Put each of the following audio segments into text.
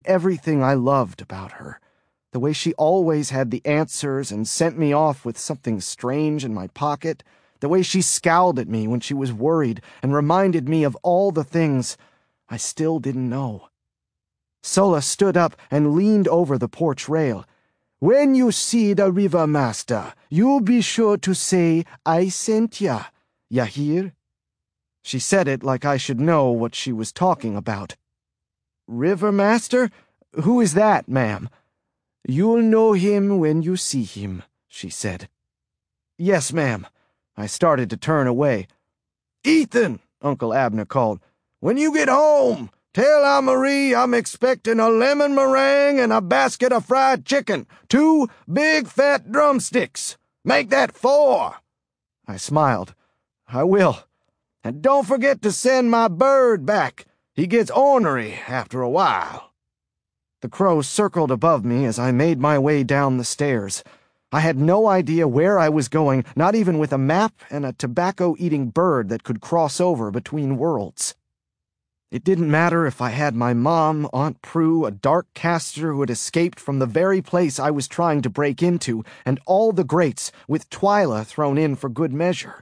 everything I loved about her. The way she always had the answers and sent me off with something strange in my pocket. The way she scowled at me when she was worried and reminded me of all the things I still didn't know. Sola stood up and leaned over the porch rail. "When you see the river master, you be sure to say, 'I sent ya.' Ya hear?" She said it like I should know what she was talking about. "River master? Who is that, ma'am?" "You'll know him when you see him," she said. "Yes, ma'am." I started to turn away. "Ethan," Uncle Abner called, "when you get home, tell Aunt Marie I'm expecting a lemon meringue and a basket of fried chicken, 2 big fat drumsticks. Make that 4. I smiled. "I will. And don't forget to send my bird back. He gets ornery after a while." The crows circled above me as I made my way down the stairs. I had no idea where I was going, not even with a map and a tobacco-eating bird that could cross over between worlds. It didn't matter if I had my mom, Aunt Prue, a dark caster who had escaped from the very place I was trying to break into, and all the greats, with Twyla thrown in for good measure.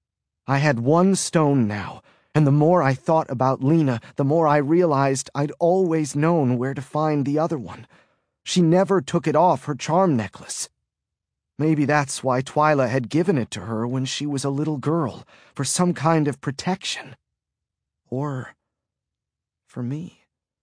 I had one stone now, and the more I thought about Lena, the more I realized I'd always known where to find the other one. She never took it off her charm necklace. Maybe that's why Twyla had given it to her when she was a little girl, for some kind of protection. Or for me.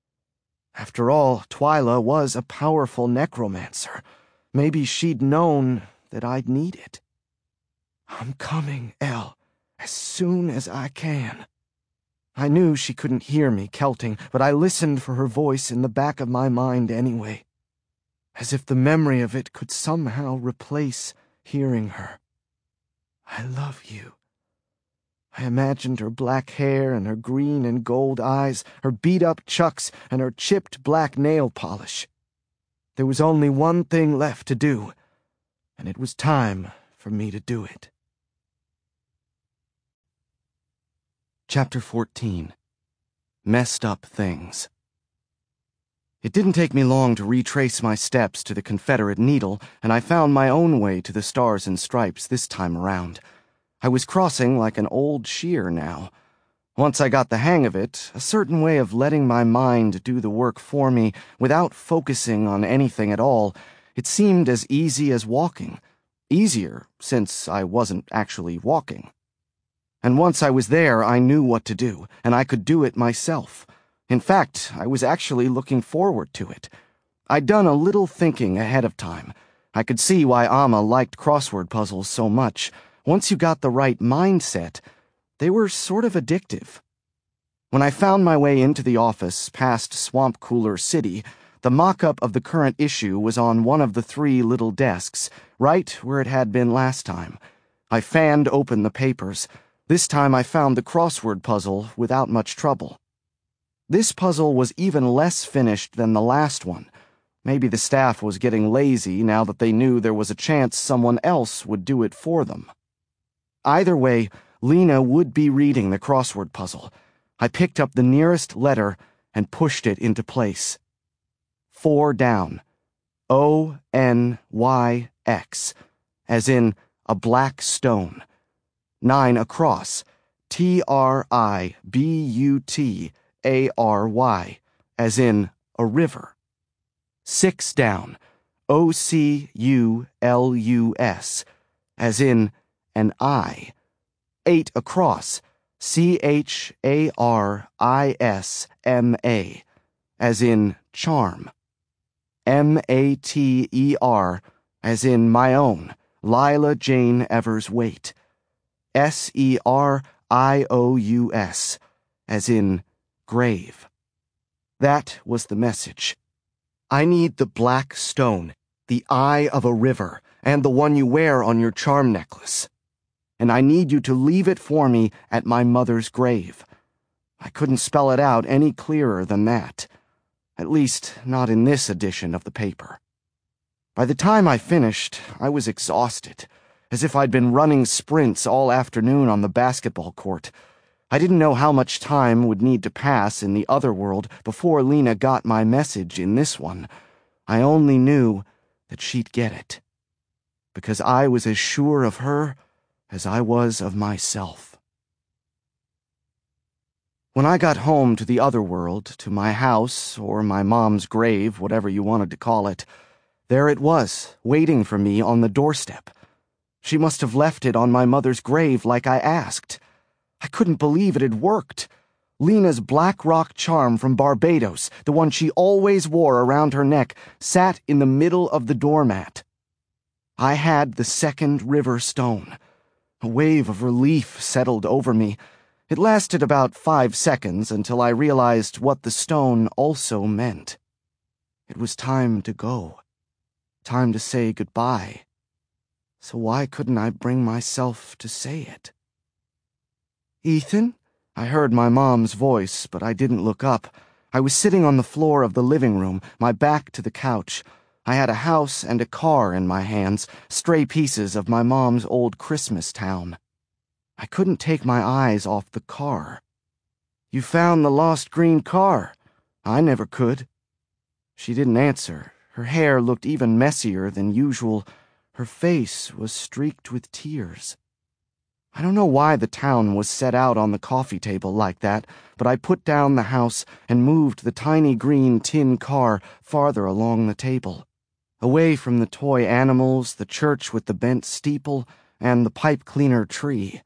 After all, Twyla was a powerful necromancer. Maybe she'd known that I'd need it. "I'm coming, Elle, as soon as I can." I knew she couldn't hear me Celting, but I listened for her voice in the back of my mind anyway, as if the memory of it could somehow replace hearing her. "I love you." I imagined her black hair and her green and gold eyes, her beat-up chucks and her chipped black nail polish. There was only one thing left to do, and it was time for me to do it. Chapter 14. Messed Up Things. It didn't take me long to retrace my steps to the Confederate Needle, and I found my own way to the Stars and Stripes this time around. I was crossing like an old shear now. Once I got the hang of it, a certain way of letting my mind do the work for me without focusing on anything at all, it seemed as easy as walking. Easier, since I wasn't actually walking. And once I was there, I knew what to do, and I could do it myself. In fact, I was actually looking forward to it. I'd done a little thinking ahead of time. I could see why Amma liked crossword puzzles so much. Once you got the right mindset, they were sort of addictive. When I found my way into the office past Swamp Cooler City, the mock-up of the current issue was on one of the 3 little desks, right where it had been last time. I fanned open the papers. This time I found the crossword puzzle without much trouble. This puzzle was even less finished than the last one. Maybe the staff was getting lazy now that they knew there was a chance someone else would do it for them. Either way, Lena would be reading the crossword puzzle. I picked up the nearest letter and pushed it into place. 4 down. O-N-Y-X, as in a black stone. 9 across, T-R-I-B-U-T-A-R-Y, as in a river. 6 down, O-C-U-L-U-S, as in an eye. 8 across, C-H-A-R-I-S-M-A, as in charm. M-A-T-E-R, as in my own, Lila Jane Evers Waite. S-E-R-I-O-U-S, as in grave. That was the message. I need the black stone, the eye of a river, and the one you wear on your charm necklace. And I need you to leave it for me at my mother's grave. I couldn't spell it out any clearer than that. At least, not in this edition of the paper. By the time I finished, I was exhausted, as if I'd been running sprints all afternoon on the basketball court. I didn't know how much time would need to pass in the other world before Lena got my message in this one. I only knew that she'd get it, because I was as sure of her as I was of myself. When I got home to the other world, to my house, or my mom's grave, whatever you wanted to call it, there it was, waiting for me on the doorstep. She must have left it on my mother's grave like I asked. I couldn't believe it had worked. Lena's black rock charm from Barbados, the one she always wore around her neck, sat in the middle of the doormat. I had the second river stone. A wave of relief settled over me. It lasted about 5 seconds until I realized what the stone also meant. It was time to go. Time to say goodbye. So why couldn't I bring myself to say it? "Ethan?" I heard my mom's voice, but I didn't look up. I was sitting on the floor of the living room, my back to the couch. I had a house and a car in my hands, stray pieces of my mom's old Christmas town. I couldn't take my eyes off the car. "You found the lost green car. I never could." She didn't answer. Her hair looked even messier than usual. Her face was streaked with tears. I don't know why the town was set out on the coffee table like that, but I put down the house and moved the tiny green tin car farther along the table, away from the toy animals, the church with the bent steeple, and the pipe cleaner tree.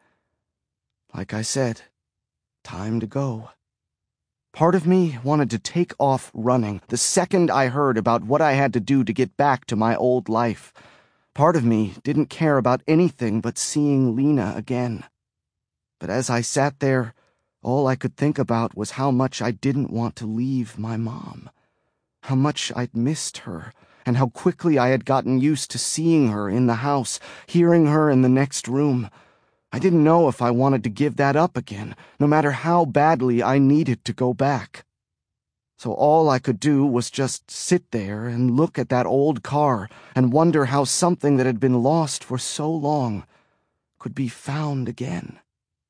Like I said, time to go. Part of me wanted to take off running the second I heard about what I had to do to get back to my old life. Part of me didn't care about anything but seeing Lena again. But as I sat there, all I could think about was how much I didn't want to leave my mom. How much I'd missed her, and how quickly I had gotten used to seeing her in the house, hearing her in the next room. I didn't know if I wanted to give that up again, no matter how badly I needed to go back. So all I could do was just sit there and look at that old car and wonder how something that had been lost for so long could be found again.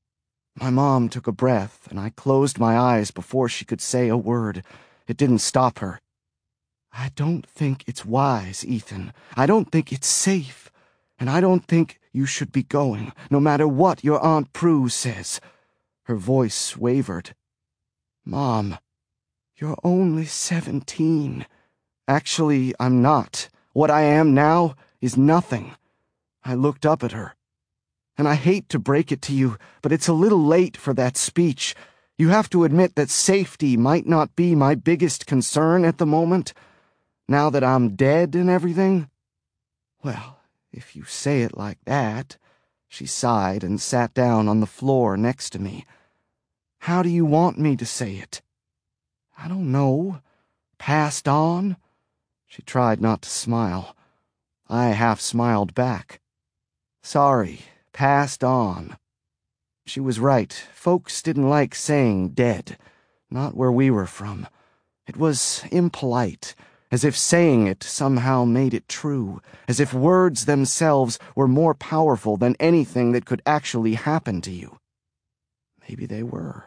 My mom took a breath, and I closed my eyes before she could say a word. It didn't stop her. "I don't think it's wise, Ethan. I don't think it's safe. And I don't think you should be going, no matter what your Aunt Prue says." Her voice wavered. "Mom, you're only 17. Actually, I'm not. What I am now is nothing." I looked up at her. "And I hate to break it to you, but it's a little late for that speech. You have to admit that safety might not be my biggest concern at the moment. Now that I'm dead and everything." "Well, if you say it like that," she sighed and sat down on the floor next to me. "How do you want me to say it?" "I don't know. Passed on?" She tried not to smile. I half smiled back. "Sorry, passed on." She was right. Folks didn't like saying dead. Not where we were from. It was impolite, as if saying it somehow made it true, as if words themselves were more powerful than anything that could actually happen to you. Maybe they were.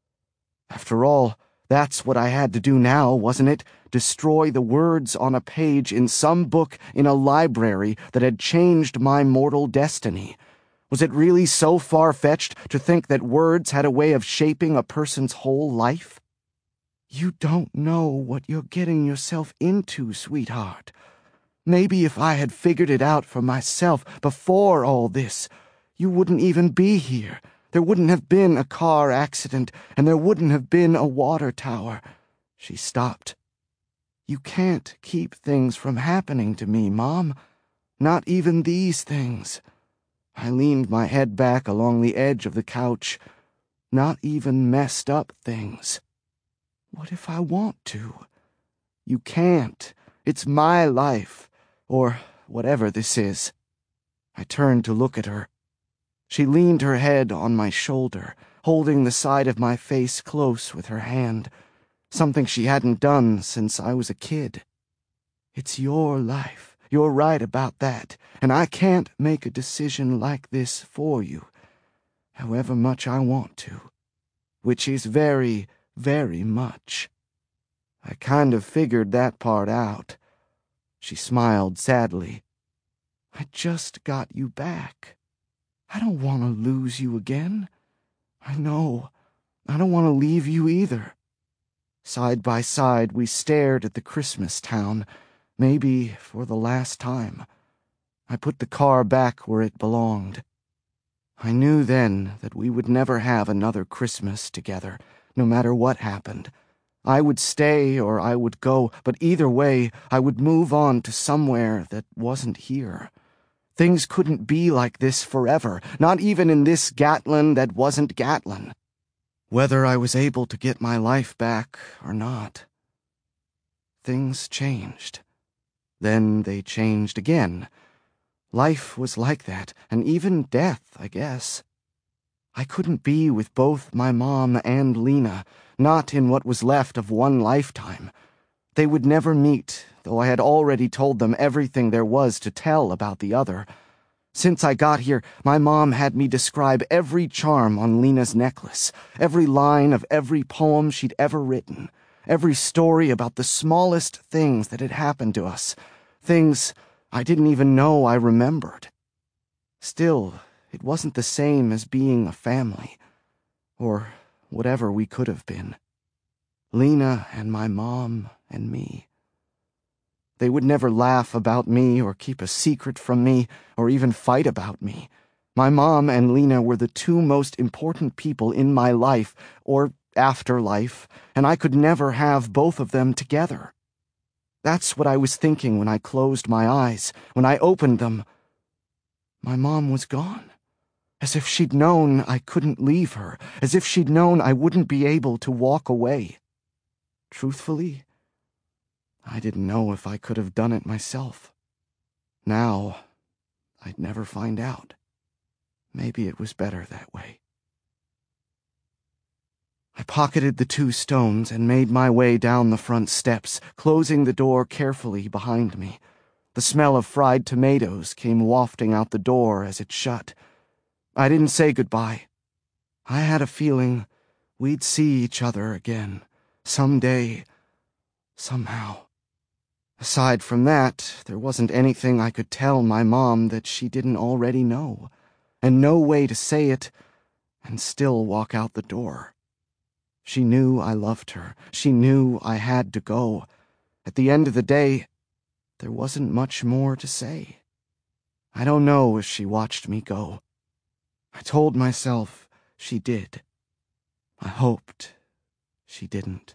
After all, that's what I had to do now, wasn't it? Destroy the words on a page in some book in a library that had changed my mortal destiny. Was it really so far-fetched to think that words had a way of shaping a person's whole life? "You don't know what you're getting yourself into, sweetheart. Maybe if I had figured it out for myself before all this, you wouldn't even be here. There wouldn't have been a car accident, and there wouldn't have been a water tower." She stopped. "You can't keep things from happening to me, Mom. Not even these things." I leaned my head back along the edge of the couch. "Not even messed up things." "What if I want to?" "You can't. It's my life, or whatever this is." I turned to look at her. She leaned her head on my shoulder, holding the side of my face close with her hand, something she hadn't done since I was a kid. "It's your life. You're right about that, and I can't make a decision like this for you, however much I want to." which is very, very much. I kind of figured that part out. She smiled sadly. I just got you back. I don't want to lose you again. I know. I don't want to leave you either. Side by side, we stared at the Christmas town, maybe for the last time. I put the car back where it belonged. I knew then that we would never have another Christmas together, no matter what happened. I would stay or I would go, but either way, I would move on to somewhere that wasn't here. Things couldn't be like this forever, not even in this Gatlin that wasn't Gatlin. Whether I was able to get my life back or not. Things changed. Then they changed again. Life was like that, and even death, I guess. I couldn't be with both my mom and Lena, not in what was left of one lifetime. They would never meet, though I had already told them everything there was to tell about the other. Since I got here, my mom had me describe every charm on Lena's necklace, every line of every poem she'd ever written, every story about the smallest things that had happened to us, things I didn't even know I remembered. Still, it wasn't the same as being a family, or whatever we could have been. Lena and my mom and me. They would never laugh about me or keep a secret from me or even fight about me. My mom and Lena were the two most important people in my life, or afterlife, and I could never have both of them together. That's what I was thinking when I closed my eyes. When I opened them, my mom was gone. As if she'd known I couldn't leave her. As if she'd known I wouldn't be able to walk away. Truthfully, I didn't know if I could have done it myself. Now, I'd never find out. Maybe it was better that way. I pocketed the 2 stones and made my way down the front steps, closing the door carefully behind me. The smell of fried tomatoes came wafting out the door as it shut. I didn't say goodbye. I had a feeling we'd see each other again, someday, somehow. Aside from that, there wasn't anything I could tell my mom that she didn't already know, and no way to say it and still walk out the door. She knew I loved her. She knew I had to go. At the end of the day, there wasn't much more to say. I don't know if she watched me go. I told myself she did. I hoped she didn't.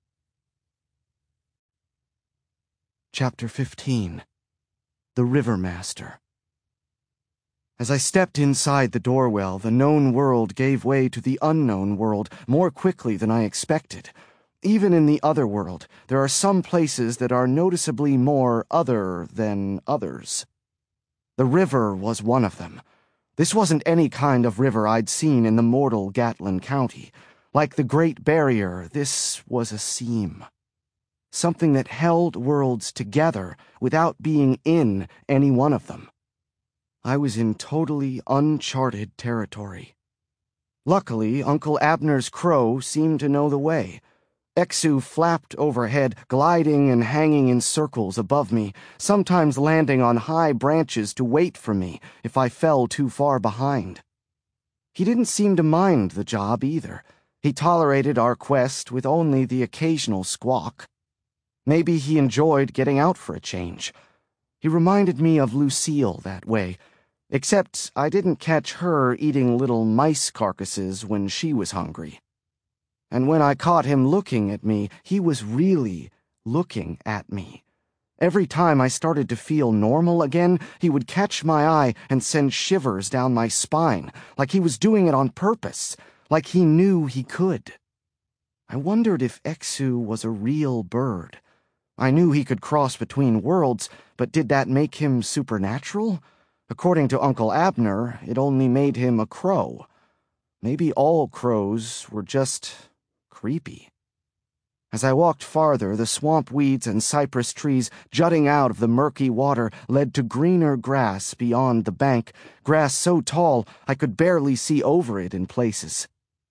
Chapter 15. The Rivermaster. As I stepped inside the doorwell, the known world gave way to the unknown world more quickly than I expected. Even in the other world, there are some places that are noticeably more other than others. The river was one of them. This wasn't any kind of river I'd seen in the mortal Gatlin County. Like the Great Barrier, this was a seam. Something that held worlds together without being in any one of them. I was in totally uncharted territory. Luckily, Uncle Abner's crow seemed to know the way. Exu flapped overhead, gliding and hanging in circles above me, sometimes landing on high branches to wait for me if I fell too far behind. He didn't seem to mind the job either. He tolerated our quest with only the occasional squawk. Maybe he enjoyed getting out for a change. He reminded me of Lucille that way, except I didn't catch her eating little mice carcasses when she was hungry. And when I caught him looking at me, he was really looking at me. Every time I started to feel normal again, he would catch my eye and send shivers down my spine, like he was doing it on purpose, like he knew he could. I wondered if Exu was a real bird. I knew he could cross between worlds, but did that make him supernatural? According to Uncle Abner, it only made him a crow. Maybe all crows were just creepy. As I walked farther, the swamp weeds and cypress trees jutting out of the murky water led to greener grass beyond the bank, grass so tall I could barely see over it in places.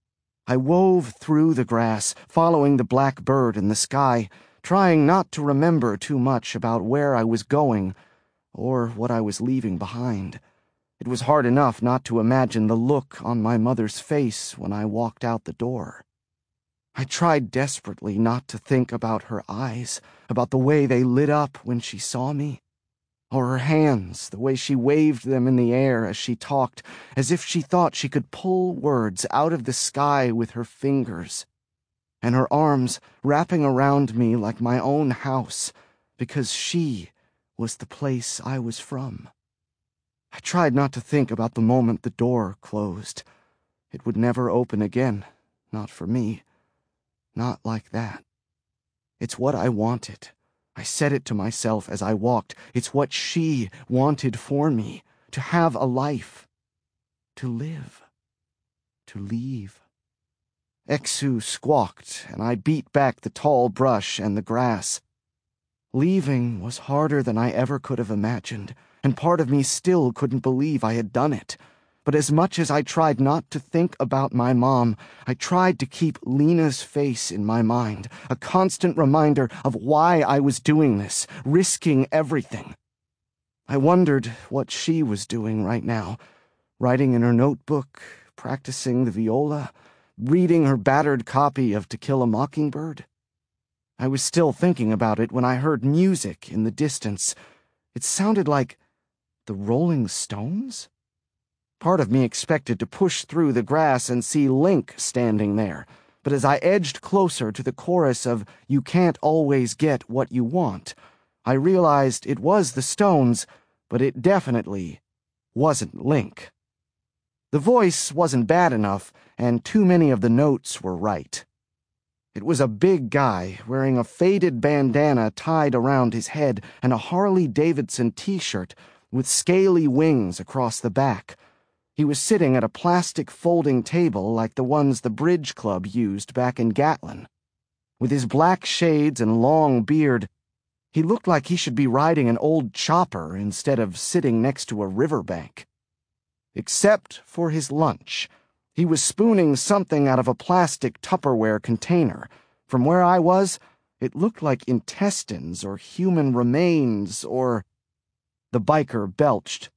I wove through the grass, following the black bird in the sky, trying not to remember too much about where I was going or what I was leaving behind. It was hard enough not to imagine the look on my mother's face when I walked out the door. I tried desperately not to think about her eyes, about the way they lit up when she saw me, or her hands, the way she waved them in the air as she talked, as if she thought she could pull words out of the sky with her fingers, and her arms wrapping around me like my own house, because she was the place I was from. I tried not to think about the moment the door closed. It would never open again, not for me, not like that. It's what I wanted. I said it to myself as I walked. It's what she wanted for me, to have a life, to live, to leave. Exu squawked, and I beat back the tall brush and the grass. Leaving was harder than I ever could have imagined, and part of me still couldn't believe I had done it. But as much as I tried not to think about my mom, I tried to keep Lena's face in my mind, a constant reminder of why I was doing this, risking everything. I wondered what she was doing right now, writing in her notebook, practicing the viola, reading her battered copy of To Kill a Mockingbird. I was still thinking about it when I heard music in the distance. It sounded like the Rolling Stones? Part of me expected to push through the grass and see Link standing there, but as I edged closer to the chorus of You Can't Always Get What You Want, I realized it was the Stones, but it definitely wasn't Link. The voice wasn't bad enough, and too many of the notes were right. It was a big guy wearing a faded bandana tied around his head and a Harley-Davidson t-shirt with scaly wings across the back. He was sitting at a plastic folding table like the ones the bridge club used back in Gatlin. With his black shades and long beard, he looked like he should be riding an old chopper instead of sitting next to a riverbank. Except for his lunch. He was spooning something out of a plastic Tupperware container. From where I was, it looked like intestines or human remains or... The biker belched.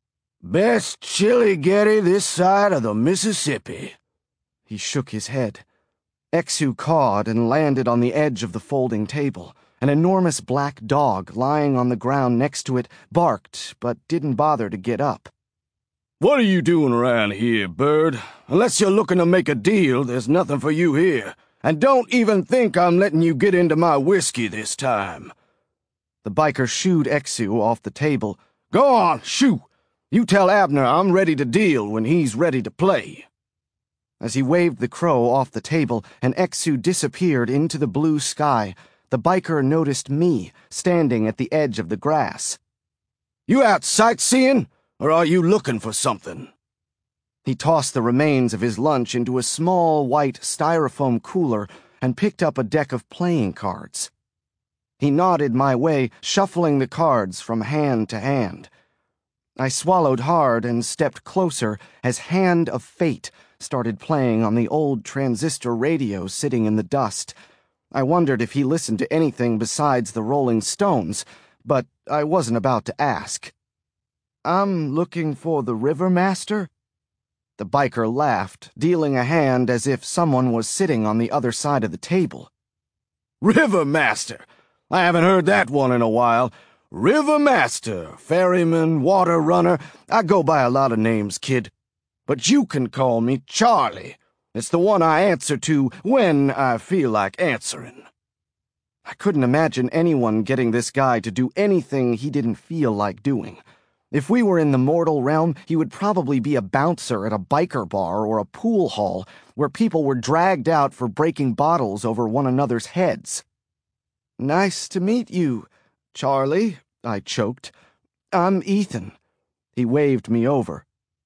Best chili Getty this side of the Mississippi. He shook his head. Exu cawed and landed on the edge of the folding table. An enormous black dog lying on the ground next to it barked, but didn't bother to get up. What are you doing around here, bird? Unless you're looking to make a deal, there's nothing for you here. And don't even think I'm letting you get into my whiskey this time. The biker shooed Exu off the table. Go on, shoot! You tell Abner I'm ready to deal when he's ready to play. As he waved the crow off the table and Exu disappeared into the blue sky, the biker noticed me standing at the edge of the grass. You out sightseeing, or are you looking for something? He tossed the remains of his lunch into a small white styrofoam cooler and picked up a deck of playing cards. He nodded my way, shuffling the cards from hand to hand. I swallowed hard and stepped closer as Hand of Fate started playing on the old transistor radio sitting in the dust. I wondered if he listened to anything besides the Rolling Stones, but I wasn't about to ask. I'm looking for the Rivermaster? The biker laughed, dealing a hand as if someone was sitting on the other side of the table. Rivermaster! I haven't heard that one in a while. Rivermaster, ferryman, water runner. I go by a lot of names, kid. But you can call me Charlie. It's the one I answer to when I feel like answering. I couldn't imagine anyone getting this guy to do anything he didn't feel like doing. If we were in the mortal realm, he would probably be a bouncer at a biker bar or a pool hall where people were dragged out for breaking bottles over one another's heads. Nice to meet you, Charlie, I choked. I'm Ethan. He waved me over.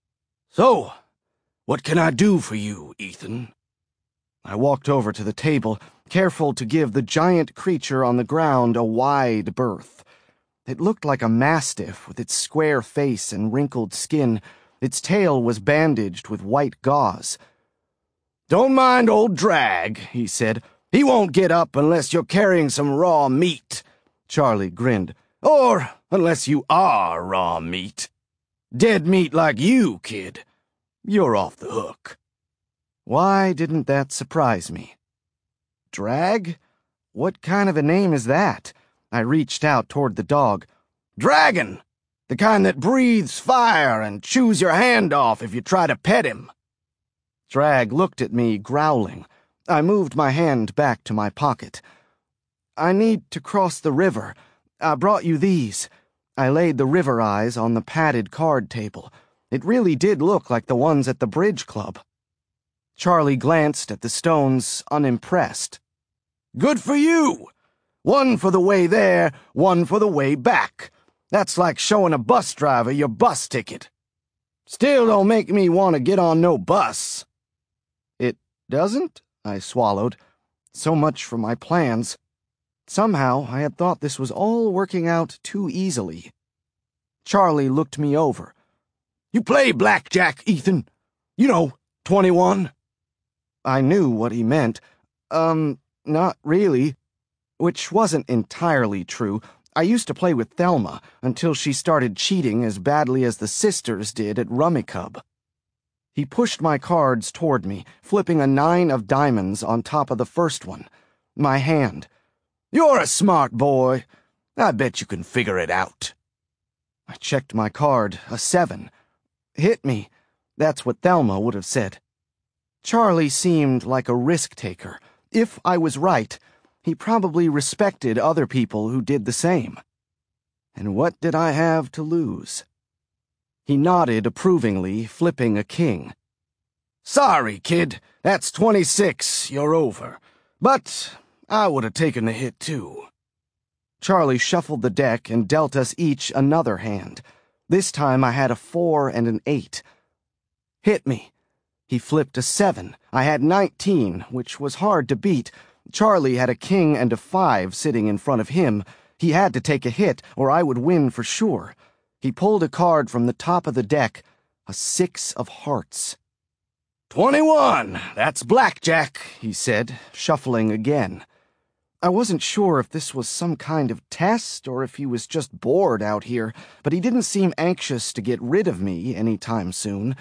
So, what can I do for you, Ethan? I walked over to the table, careful to give the giant creature on the ground a wide berth. It looked like a mastiff with its square face and wrinkled skin. Its tail was bandaged with white gauze. Don't mind old Drag, he said. He won't get up unless you're carrying some raw meat. Charlie grinned. Or unless you are raw meat. Dead meat like you, kid. You're off the hook. Why didn't that surprise me? Drag? What kind of a name is that? I reached out toward the dog. Dragon! The kind that breathes fire and chews your hand off if you try to pet him. Drag looked at me, growling. I moved my hand back to my pocket. I need to cross the river. I brought you these. I laid the river eyes on the padded card table. It really did look like the ones at the bridge club. Charlie glanced at the stones, unimpressed. Good for you! One for the way there, one for the way back. That's like showing a bus driver your bus ticket. Still don't make me want to get on no bus. It doesn't? I swallowed. So much for my plans. Somehow I had thought this was all working out too easily. Charlie looked me over. You play blackjack, Ethan? You know, 21. I knew what he meant. Not really. Which wasn't entirely true. I used to play with Thelma until she started cheating as badly as the sisters did at Rummikub. He pushed my cards toward me, flipping a 9 of diamonds on top of the first one. My hand. You're a smart boy. I bet you can figure it out. I checked my card, a 7. Hit me. That's what Thelma would have said. Charlie seemed like a risk-taker. If I was right, he probably respected other people who did the same. And what did I have to lose? He nodded approvingly, flipping a king. Sorry, kid. That's 26. You're over. But I would have taken the hit, too. Charlie shuffled the deck and dealt us each another hand. This time I had a 4 and an 8. Hit me. He flipped a 7. I had 19, which was hard to beat. Charlie had a king and a 5 sitting in front of him. He had to take a hit, or I would win for sure. He pulled a card from the top of the deck, a 6 of hearts. 21! That's blackjack, he said, shuffling again. I wasn't sure if this was some kind of test or if he was just bored out here, but he didn't seem anxious to get rid of me any time soon.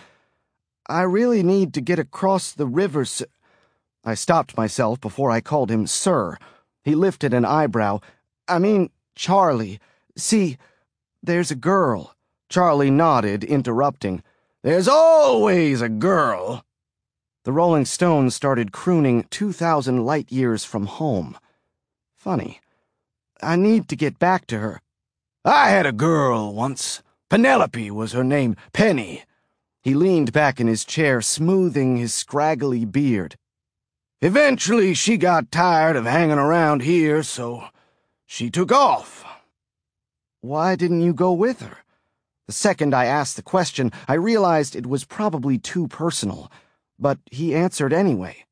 I really need to get across the river, sir. I stopped myself before I called him sir. He lifted an eyebrow. I mean, Charlie. See, there's a girl. Charlie nodded, interrupting. There's always a girl. The Rolling Stones started crooning 2,000 light years from home. Funny. I need to get back to her. I had a girl once. Penelope was her name. Penny. He leaned back in his chair, smoothing his scraggly beard. Eventually, she got tired of hanging around here, so she took off. Why didn't you go with her? The second I asked the question, I realized it was probably too personal, but he answered anyway.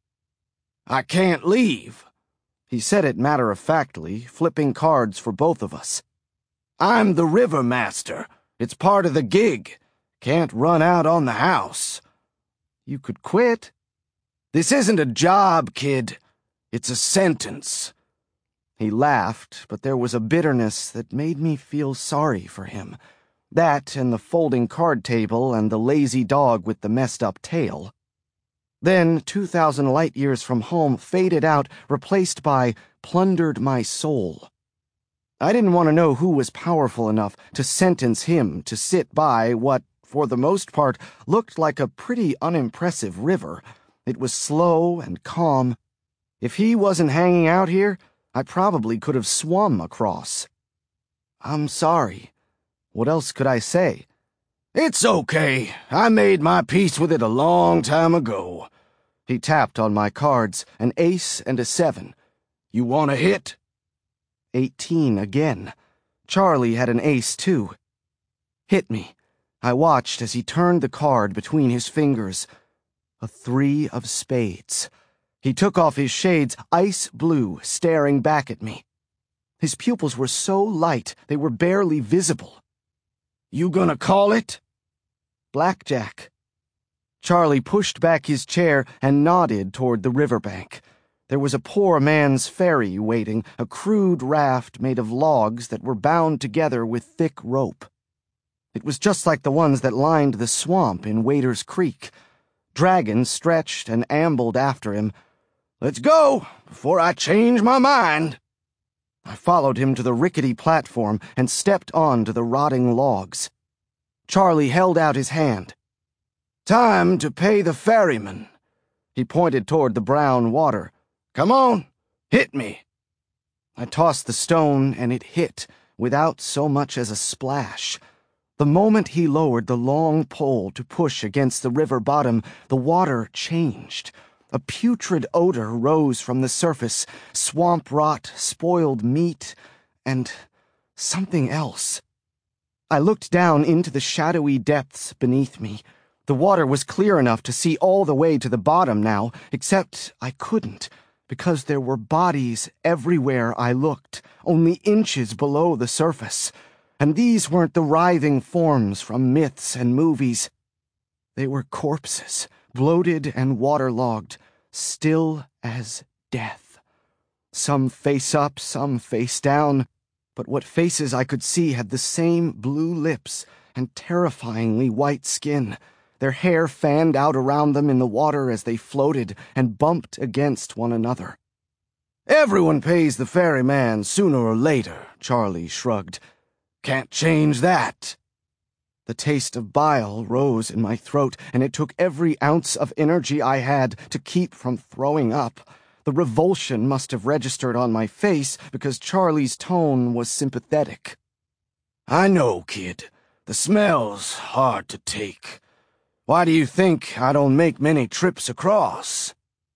I can't leave. He said it matter-of-factly, flipping cards for both of us. I'm the river master. It's part of the gig. Can't run out on the house. You could quit. This isn't a job, kid. It's a sentence. He laughed, but there was a bitterness that made me feel sorry for him. That and the folding card table and the lazy dog with the messed-up tail. Then 2,000 light years from home faded out, replaced by plundered my soul. I didn't want to know who was powerful enough to sentence him to sit by what, for the most part, looked like a pretty unimpressive river. It was slow and calm. If he wasn't hanging out here, I probably could have swum across. I'm sorry. What else could I say? It's okay. I made my peace with it a long time ago. He tapped on my cards, an ace and a 7. You want a hit? 18 again. Charlie had an ace, too. Hit me. I watched as he turned the card between his fingers. A 3 of spades. He took off his shades, ice blue, staring back at me. His pupils were so light they were barely visible. You gonna call it? Blackjack. Charlie pushed back his chair and nodded toward the riverbank. There was a poor man's ferry waiting, a crude raft made of logs that were bound together with thick rope. It was just like the ones that lined the swamp in Waders Creek. Dragon stretched and ambled after him. "Let's go, before I change my mind." I followed him to the rickety platform and stepped onto the rotting logs. Charlie held out his hand. "Time to pay the ferryman." He pointed toward the brown water. "Come on, hit me." I tossed the stone and it hit, without so much as a splash. The moment he lowered the long pole to push against the river bottom, the water changed. A putrid odor rose from the surface, swamp rot, spoiled meat, and something else. I looked down into the shadowy depths beneath me. The water was clear enough to see all the way to the bottom now, except I couldn't, because there were bodies everywhere I looked, only inches below the surface. And these weren't the writhing forms from myths and movies. They were corpses, bloated and waterlogged, still as death. Some face up, some face down, but what faces I could see had the same blue lips and terrifyingly white skin. Their hair fanned out around them in the water as they floated and bumped against one another. "Everyone pays the ferryman sooner or later," Charlie shrugged. "Can't change that." The taste of bile rose in my throat, and it took every ounce of energy I had to keep from throwing up. The revulsion must have registered on my face because Charlie's tone was sympathetic. "I know, kid. The smell's hard to take. Why do you think I don't make many trips across?"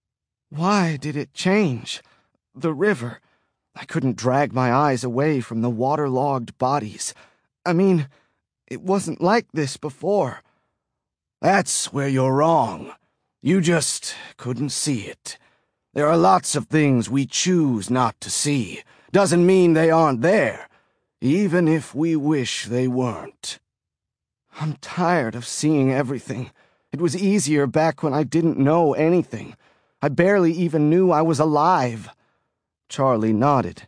Why did it change? The river. I couldn't drag my eyes away from the waterlogged bodies. I mean, it wasn't like this before. "That's where you're wrong. You just couldn't see it. There are lots of things we choose not to see. Doesn't mean they aren't there, even if we wish they weren't." I'm tired of seeing everything. It was easier back when I didn't know anything. I barely even knew I was alive. Charlie nodded.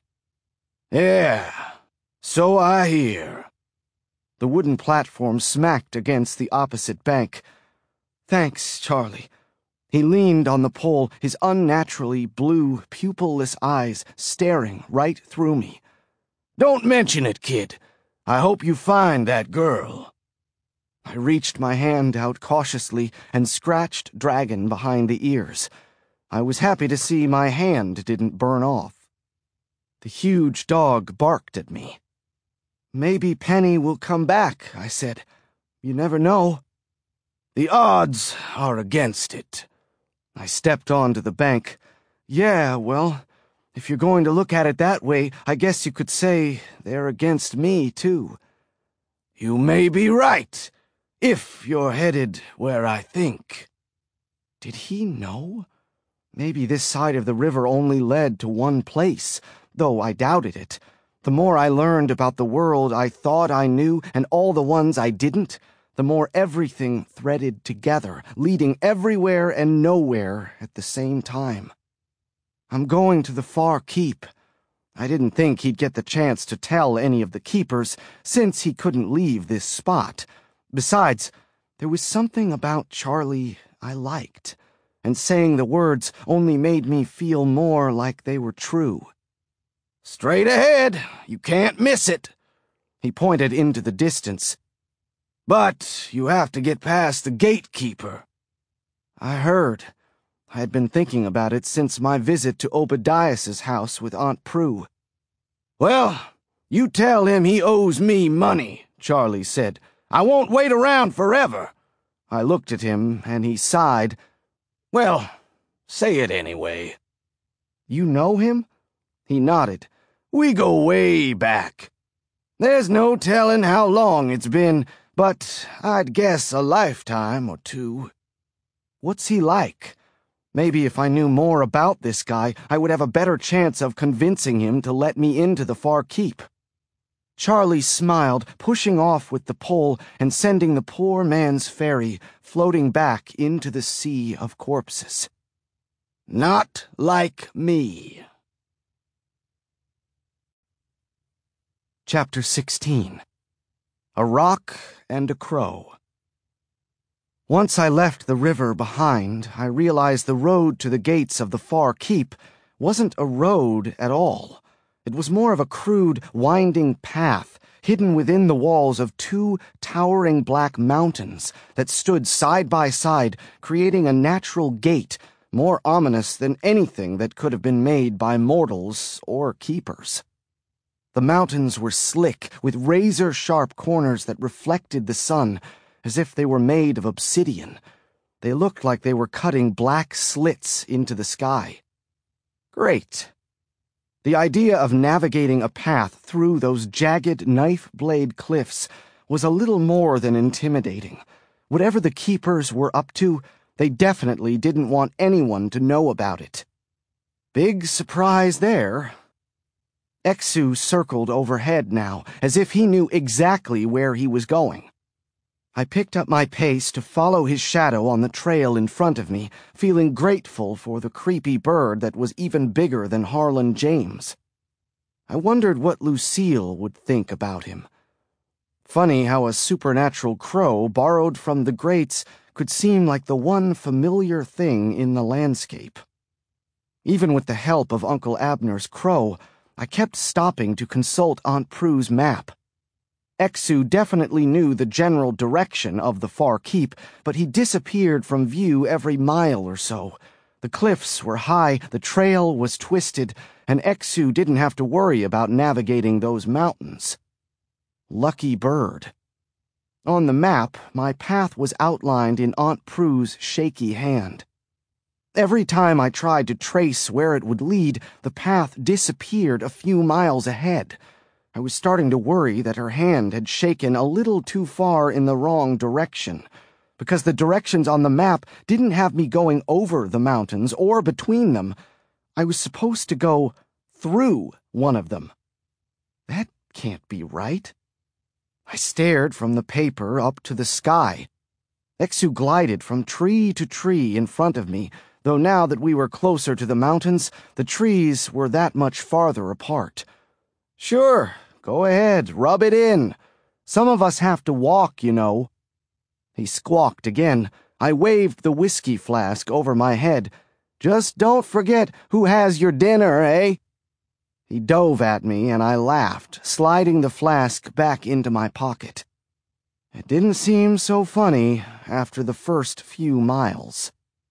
"Yeah, so I hear." The wooden platform smacked against the opposite bank. "Thanks, Charlie." He leaned on the pole, his unnaturally blue, pupilless eyes staring right through me. "Don't mention it, kid. I hope you find that girl." I reached my hand out cautiously and scratched Dragon behind the ears. I was happy to see my hand didn't burn off. The huge dog barked at me. "Maybe Penny will come back," I said. "You never know." "The odds are against it." I stepped onto the bank. "Yeah, well, if you're going to look at it that way, I guess you could say they're against me, too." "You may be right, if you're headed where I think." Did he know? Maybe this side of the river only led to one place, though I doubted it. The more I learned about the world I thought I knew and all the ones I didn't, the more everything threaded together, leading everywhere and nowhere at the same time. "I'm going to the Far Keep." I didn't think he'd get the chance to tell any of the keepers, since he couldn't leave this spot. Besides, there was something about Charlie I liked, and saying the words only made me feel more like they were true. "Straight ahead, you can't miss it." He pointed into the distance. "But you have to get past the gatekeeper." I heard. I had been thinking about it since my visit to Obadiah's house with Aunt Prue. "Well, you tell him he owes me money," Charlie said. "I won't wait around forever." I looked at him, and he sighed. "Well, say it anyway." "You know him?" He nodded. "We go way back. There's no telling how long it's been, but I'd guess a lifetime or two." "What's he like? Maybe if I knew more about this guy, I would have a better chance of convincing him to let me into the Far Keep." Charlie smiled, pushing off with the pole and sending the poor man's ferry floating back into the sea of corpses. Not like me. Chapter 16. A Rock and a Crow. Once I left the river behind, I realized the road to the gates of the far keep wasn't a road at all. It was more of a crude, winding path hidden within the walls of two towering black mountains that stood side by side, creating a natural gate more ominous than anything that could have been made by mortals or keepers. The mountains were slick, with razor-sharp corners that reflected the sun, as if they were made of obsidian. They looked like they were cutting black slits into the sky. Great. The idea of navigating a path through those jagged knife-blade cliffs was a little more than intimidating. Whatever the keepers were up to, they definitely didn't want anyone to know about it. Big surprise there. Exu circled overhead now, as if he knew exactly where he was going. I picked up my pace to follow his shadow on the trail in front of me, feeling grateful for the creepy bird that was even bigger than Harlan James. I wondered what Lucille would think about him. Funny how a supernatural crow borrowed from the greats could seem like the one familiar thing in the landscape. Even with the help of Uncle Abner's crow, I kept stopping to consult Aunt Prue's map. Exu definitely knew the general direction of the far keep, but he disappeared from view every mile or so. The cliffs were high, the trail was twisted, and Exu didn't have to worry about navigating those mountains. Lucky bird. On the map, my path was outlined in Aunt Prue's shaky hand. Every time I tried to trace where it would lead, the path disappeared a few miles ahead. I was starting to worry that her hand had shaken a little too far in the wrong direction, because the directions on the map didn't have me going over the mountains or between them. I was supposed to go through one of them. That can't be right. I stared from the paper up to the sky. Exu glided from tree to tree in front of me, though now that we were closer to the mountains, the trees were that much farther apart. Sure. Go ahead, rub it in. Some of us have to walk, you know. He squawked again. I waved the whiskey flask over my head. Just don't forget who has your dinner, eh? He dove at me, and I laughed, sliding the flask back into my pocket. It didn't seem so funny after the first few miles.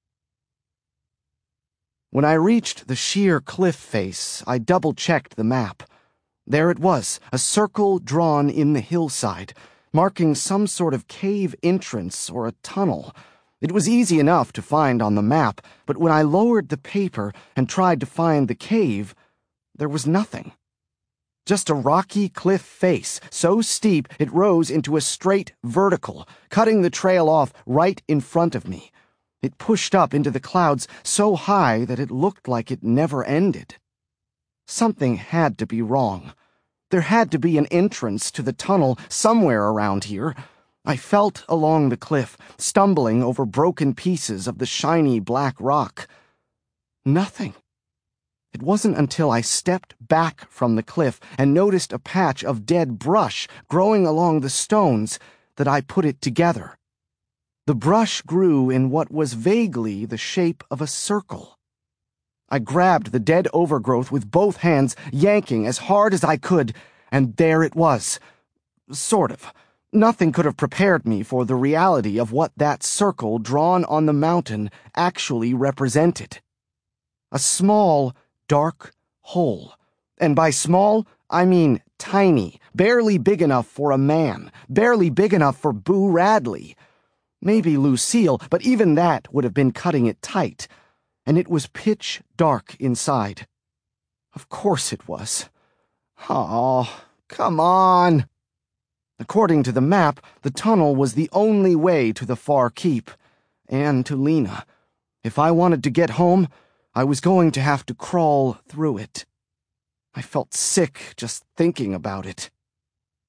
When I reached the sheer cliff face, I double-checked the map. There it was, a circle drawn in the hillside, marking some sort of cave entrance or a tunnel. It was easy enough to find on the map, but when I lowered the paper and tried to find the cave, there was nothing. Just a rocky cliff face, so steep it rose into a straight vertical, cutting the trail off right in front of me. It pushed up into the clouds so high that it looked like it never ended. Something had to be wrong. There had to be an entrance to the tunnel somewhere around here. I felt along the cliff, stumbling over broken pieces of the shiny black rock. Nothing. It wasn't until I stepped back from the cliff and noticed a patch of dead brush growing along the stones that I put it together. The brush grew in what was vaguely the shape of a circle. I grabbed the dead overgrowth with both hands, yanking as hard as I could, and there it was. Sort of. Nothing could have prepared me for the reality of what that circle drawn on the mountain actually represented. A small, dark hole. And by small, I mean tiny, barely big enough for a man, barely big enough for Boo Radley. Maybe Lucille, but even that would have been cutting it tight. And it was pitch dark inside. Of course it was. Oh, come on. According to the map, the tunnel was the only way to the far keep, and to Lena. If I wanted to get home, I was going to have to crawl through it. I felt sick just thinking about it.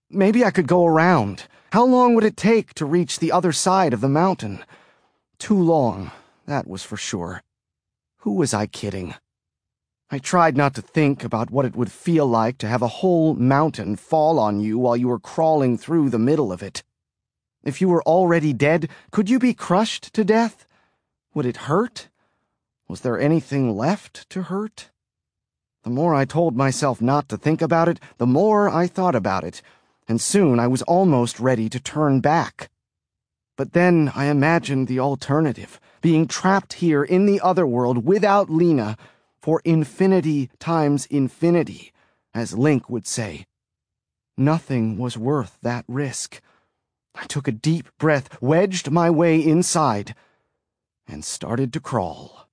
Maybe I could go around. How long would it take to reach the other side of the mountain? Too long, that was for sure. Who was I kidding? I tried not to think about what it would feel like to have a whole mountain fall on you while you were crawling through the middle of it. If you were already dead, could you be crushed to death? Would it hurt? Was there anything left to hurt? The more I told myself not to think about it, the more I thought about it, and soon I was almost ready to turn back. But then I imagined the alternative, being trapped here in the other world without Lena, for infinity times infinity, as Link would say. Nothing was worth that risk. I took a deep breath, wedged my way inside, and started to crawl.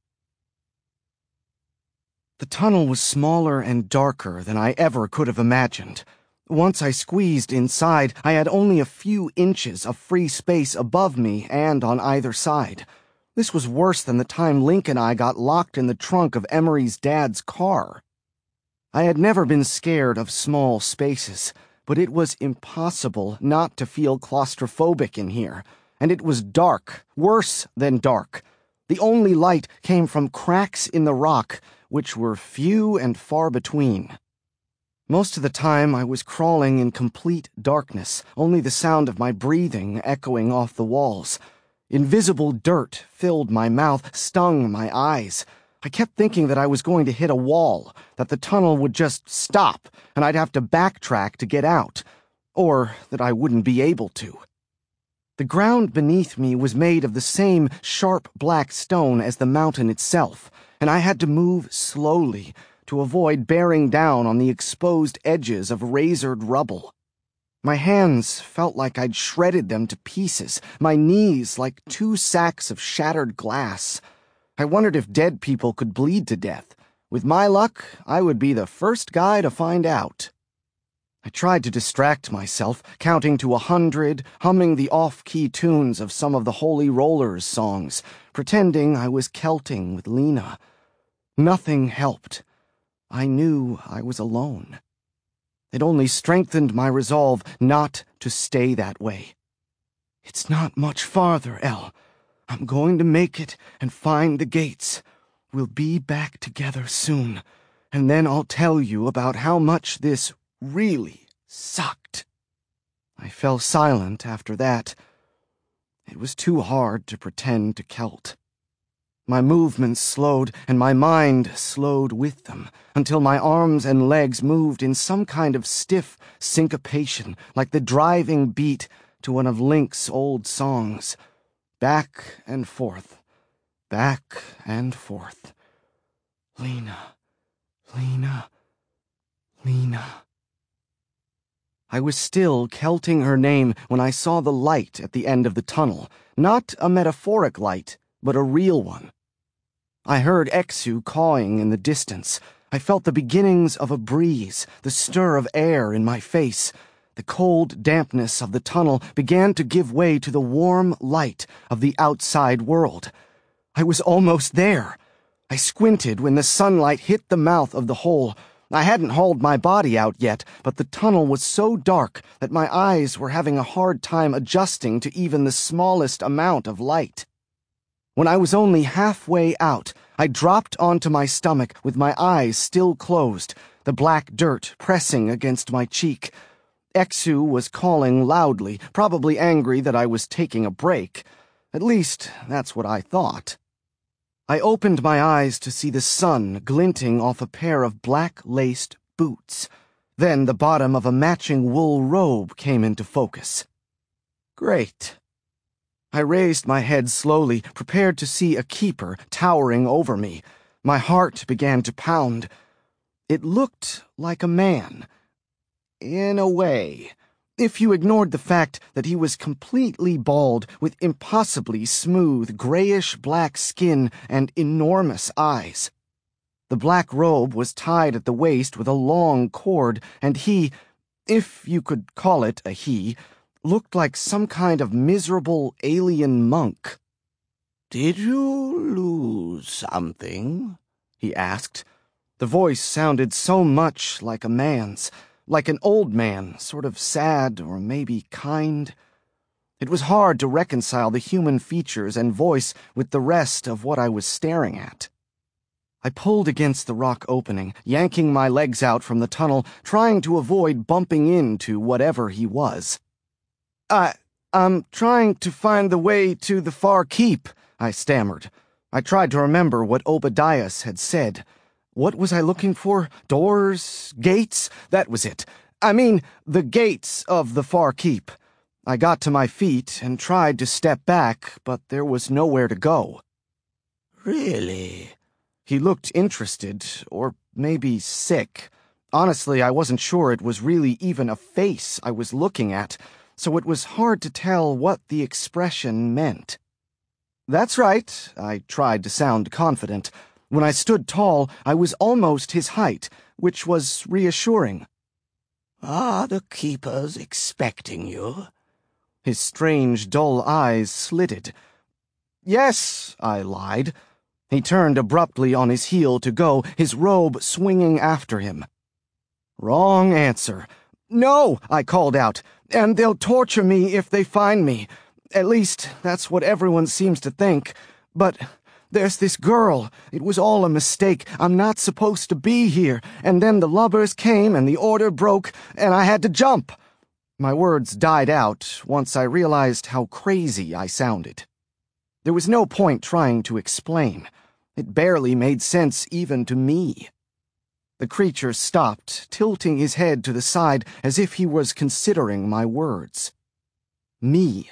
The tunnel was smaller and darker than I ever could have imagined. Once I squeezed inside, I had only a few inches of free space above me and on either side. This was worse than the time Link and I got locked in the trunk of Emery's dad's car. I had never been scared of small spaces, but it was impossible not to feel claustrophobic in here, and it was dark, worse than dark. The only light came from cracks in the rock, which were few and far between. Most of the time I was crawling in complete darkness, only the sound of my breathing echoing off the walls. Invisible dirt filled my mouth, stung my eyes. I kept thinking that I was going to hit a wall, that the tunnel would just stop, and I'd have to backtrack to get out, or that I wouldn't be able to. The ground beneath me was made of the same sharp black stone as the mountain itself, and I had to move slowly to avoid bearing down on the exposed edges of razored rubble. My hands felt like I'd shredded them to pieces, my knees like 2 sacks of shattered glass. I wondered if dead people could bleed to death. With my luck, I would be the first guy to find out. I tried to distract myself, counting to 100, humming the off-key tunes of some of the Holy Rollers songs, pretending I was Celting with Lena. Nothing helped. I knew I was alone. It only strengthened my resolve not to stay that way. It's not much farther, Elle. I'm going to make it and find the gates. We'll be back together soon, and then I'll tell you about how much this really sucked. I fell silent after that. It was too hard to pretend to Celt. My movements slowed, and my mind slowed with them, until my arms and legs moved in some kind of stiff syncopation, like the driving beat to one of Link's old songs. Back and forth, back and forth. Lena, Lena, Lena. I was still Celting her name when I saw the light at the end of the tunnel, not a metaphoric light, but a real one. I heard Exu cawing in the distance. I felt the beginnings of a breeze, the stir of air in my face. The cold dampness of the tunnel began to give way to the warm light of the outside world. I was almost there. I squinted when the sunlight hit the mouth of the hole. I hadn't hauled my body out yet, but the tunnel was so dark that my eyes were having a hard time adjusting to even the smallest amount of light. When I was only halfway out, I dropped onto my stomach with my eyes still closed, the black dirt pressing against my cheek. Exu was calling loudly, probably angry that I was taking a break. At least, that's what I thought. I opened my eyes to see the sun glinting off a pair of black-laced boots. Then the bottom of a matching wool robe came into focus. Great. I raised my head slowly, prepared to see a keeper towering over me. My heart began to pound. It looked like a man. In a way, if you ignored the fact that he was completely bald with impossibly smooth grayish-black skin and enormous eyes. The black robe was tied at the waist with a long cord, and he, if you could call it a he, looked like some kind of miserable alien monk. "Did you lose something?" he asked. The voice sounded so much like a man's, like an old man, sort of sad or maybe kind. It was hard to reconcile the human features and voice with the rest of what I was staring at. I pulled against the rock opening, yanking my legs out from the tunnel, trying to avoid bumping into whatever he was. I'm trying to find the way to the far keep, I stammered. I tried to remember what Obadias had said. What was I looking for? Doors? Gates? That was it. I mean, the gates of the far keep. I got to my feet and tried to step back, but there was nowhere to go. Really? He looked interested, or maybe sick. Honestly, I wasn't sure it was really even a face I was looking at, so it was hard to tell what the expression meant. That's right, I tried to sound confident. When I stood tall, I was almost his height, which was reassuring. Are the keepers expecting you? His strange, dull eyes slitted. Yes, I lied. He turned abruptly on his heel to go, his robe swinging after him. Wrong answer. No, I called out, and they'll torture me if they find me. At least, that's what everyone seems to think. But there's this girl. It was all a mistake. I'm not supposed to be here. And then the lubbers came and the order broke, and I had to jump. My words died out once I realized how crazy I sounded. There was no point trying to explain. It barely made sense even to me. The creature stopped, tilting his head to the side as if he was considering my words. Me.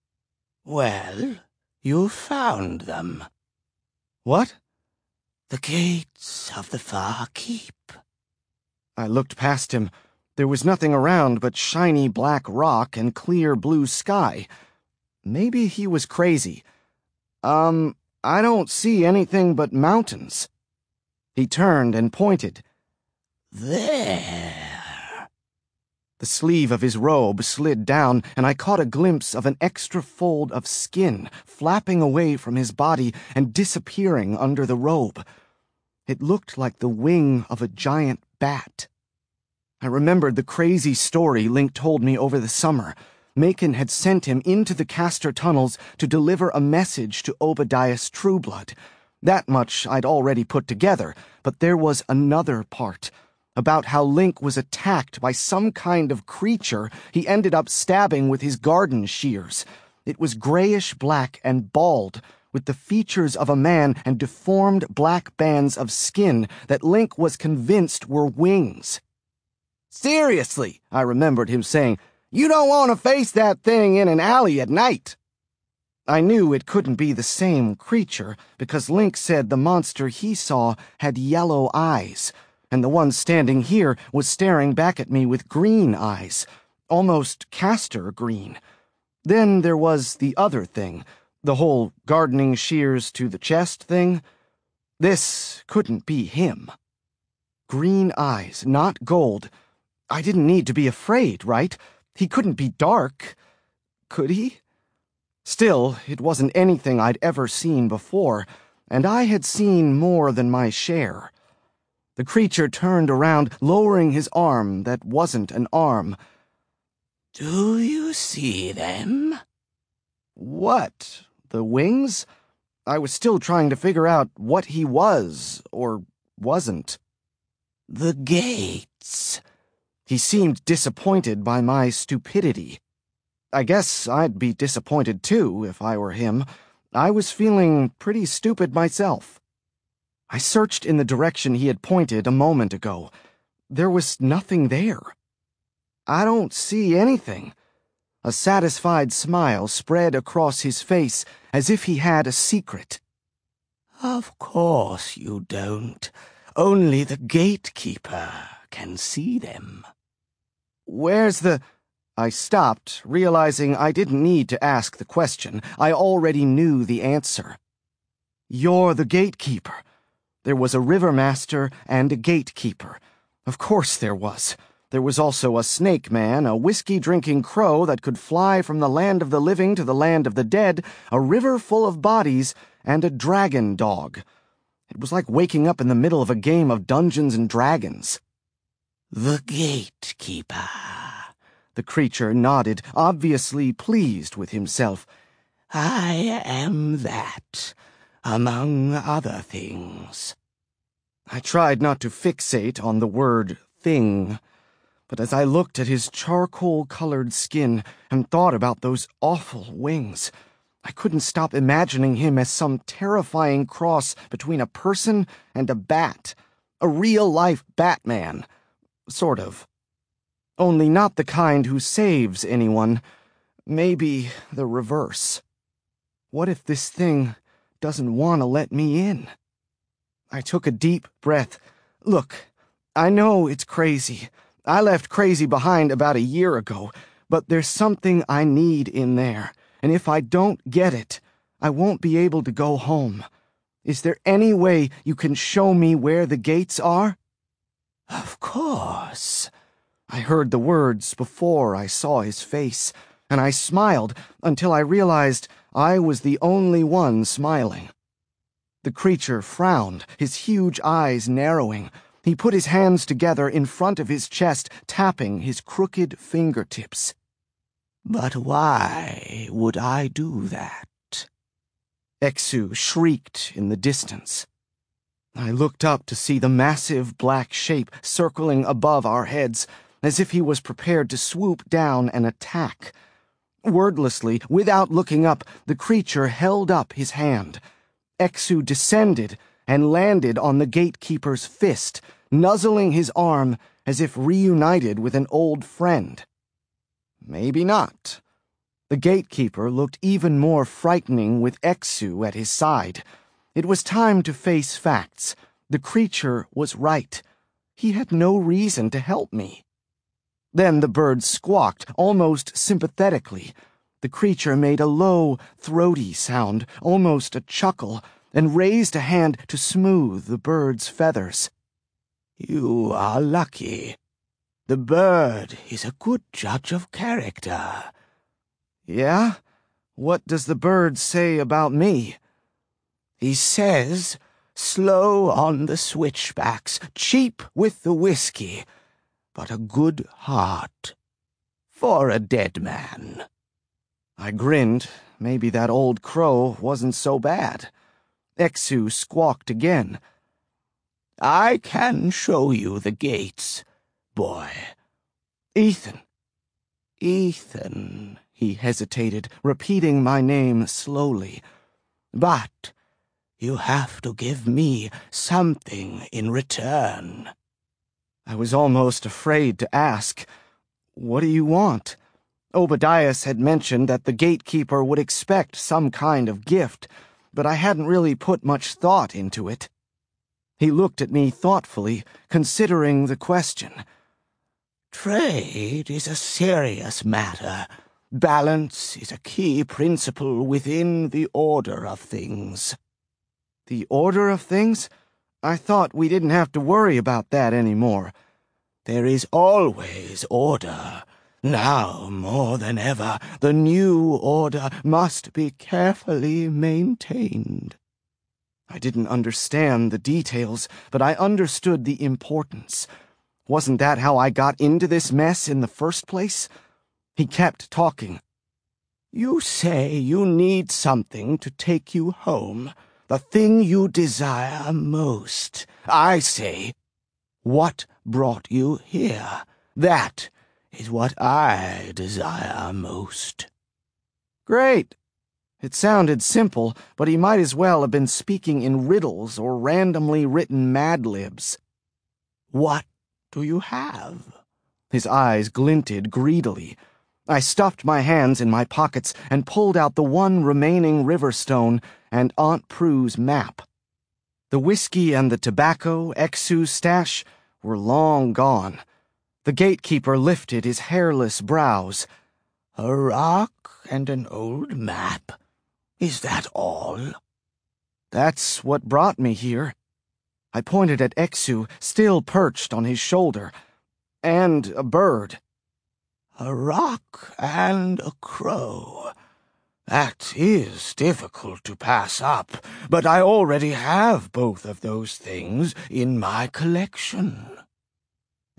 Well, you found them. What? The gates of the far keep. I looked past him. There was nothing around but shiny black rock and clear blue sky. Maybe he was crazy. I don't see anything but mountains. He turned and pointed. There. The sleeve of his robe slid down, and I caught a glimpse of an extra fold of skin flapping away from his body and disappearing under the robe. It looked like the wing of a giant bat. I remembered the crazy story Link told me over the summer. Macon had sent him into the Castor tunnels to deliver a message to Obadias Trueblood. That much I'd already put together, but there was another part, about how Link was attacked by some kind of creature he ended up stabbing with his garden shears. It was grayish-black and bald, with the features of a man and deformed black bands of skin that Link was convinced were wings. Seriously, I remembered him saying, you don't want to face that thing in an alley at night. I knew it couldn't be the same creature because Link said the monster he saw had yellow eyes, and the one standing here was staring back at me with green eyes, almost castor green. Then there was the other thing, the whole gardening shears to the chest thing. This couldn't be him. Green eyes, not gold. I didn't need to be afraid, right? He couldn't be dark. Could he? Still, it wasn't anything I'd ever seen before, and I had seen more than my share. The creature turned around, lowering his arm that wasn't an arm. Do you see them? What? The wings? I was still trying to figure out what he was, or wasn't. The gates. He seemed disappointed by my stupidity. I guess I'd be disappointed too if I were him. I was feeling pretty stupid myself. I searched in the direction he had pointed a moment ago. There was nothing there. I don't see anything. A satisfied smile spread across his face as if he had a secret. Of course you don't. Only the gatekeeper can see them. Where's the... I stopped, realizing I didn't need to ask the question. I already knew the answer. You're the gatekeeper. There was a rivermaster and a gatekeeper. Of course there was. There was also a snake man, a whiskey-drinking crow that could fly from the land of the living to the land of the dead, a river full of bodies, and a dragon dog. It was like waking up in the middle of a game of Dungeons and Dragons. The gatekeeper. The creature nodded, obviously pleased with himself. I am that, among other things. I tried not to fixate on the word thing, but as I looked at his charcoal-colored skin and thought about those awful wings, I couldn't stop imagining him as some terrifying cross between a person and a bat, a real-life Batman, sort of. Only not the kind who saves anyone, maybe the reverse. What if this thing doesn't want to let me in? I took a deep breath. Look, I know it's crazy. I left crazy behind about a year ago, but there's something I need in there, and if I don't get it, I won't be able to go home. Is there any way you can show me where the gates are? Of course. I heard the words before I saw his face, and I smiled until I realized I was the only one smiling. The creature frowned, his huge eyes narrowing. He put his hands together in front of his chest, tapping his crooked fingertips. But why would I do that? Exu shrieked in the distance. I looked up to see the massive black shape circling above our heads, as if he was prepared to swoop down and attack. Wordlessly, without looking up, the creature held up his hand. Exu descended and landed on the gatekeeper's fist, nuzzling his arm as if reunited with an old friend. Maybe not. The gatekeeper looked even more frightening with Exu at his side. It was time to face facts. The creature was right. He had no reason to help me. Then the bird squawked, almost sympathetically. The creature made a low, throaty sound, almost a chuckle, and raised a hand to smooth the bird's feathers. You are lucky. The bird is a good judge of character. Yeah? What does the bird say about me? He says, slow on the switchbacks, cheap with the whiskey, but a good heart. For a dead man. I grinned. Maybe that old crow wasn't so bad. Exu squawked again. I can show you the gates, boy. Ethan. Ethan, he hesitated, repeating my name slowly. But you have to give me something in return. I was almost afraid to ask. What do you want? Obadias had mentioned that the gatekeeper would expect some kind of gift, but I hadn't really put much thought into it. He looked at me thoughtfully, considering the question. Trade is a serious matter. Balance is a key principle within the order of things. The order of things? I thought we didn't have to worry about that anymore. There is always order. Now, more than ever, the new order must be carefully maintained. I didn't understand the details, but I understood the importance. Wasn't that how I got into this mess in the first place? He kept talking. You say you need something to take you home, the thing you desire most. I say, what brought you here? That is what I desire most. Great. It sounded simple, but he might as well have been speaking in riddles or randomly written Mad Libs. What do you have? His eyes glinted greedily. I stuffed my hands in my pockets and pulled out the one remaining Riverstone and Aunt Prue's map. The whiskey and the tobacco, Exu's stash, were long gone. The gatekeeper lifted his hairless brows. A rock and an old map. Is that all? That's what brought me here. I pointed at Exu, still perched on his shoulder. And a bird. A rock and a crow. That is difficult to pass up, but I already have both of those things in my collection.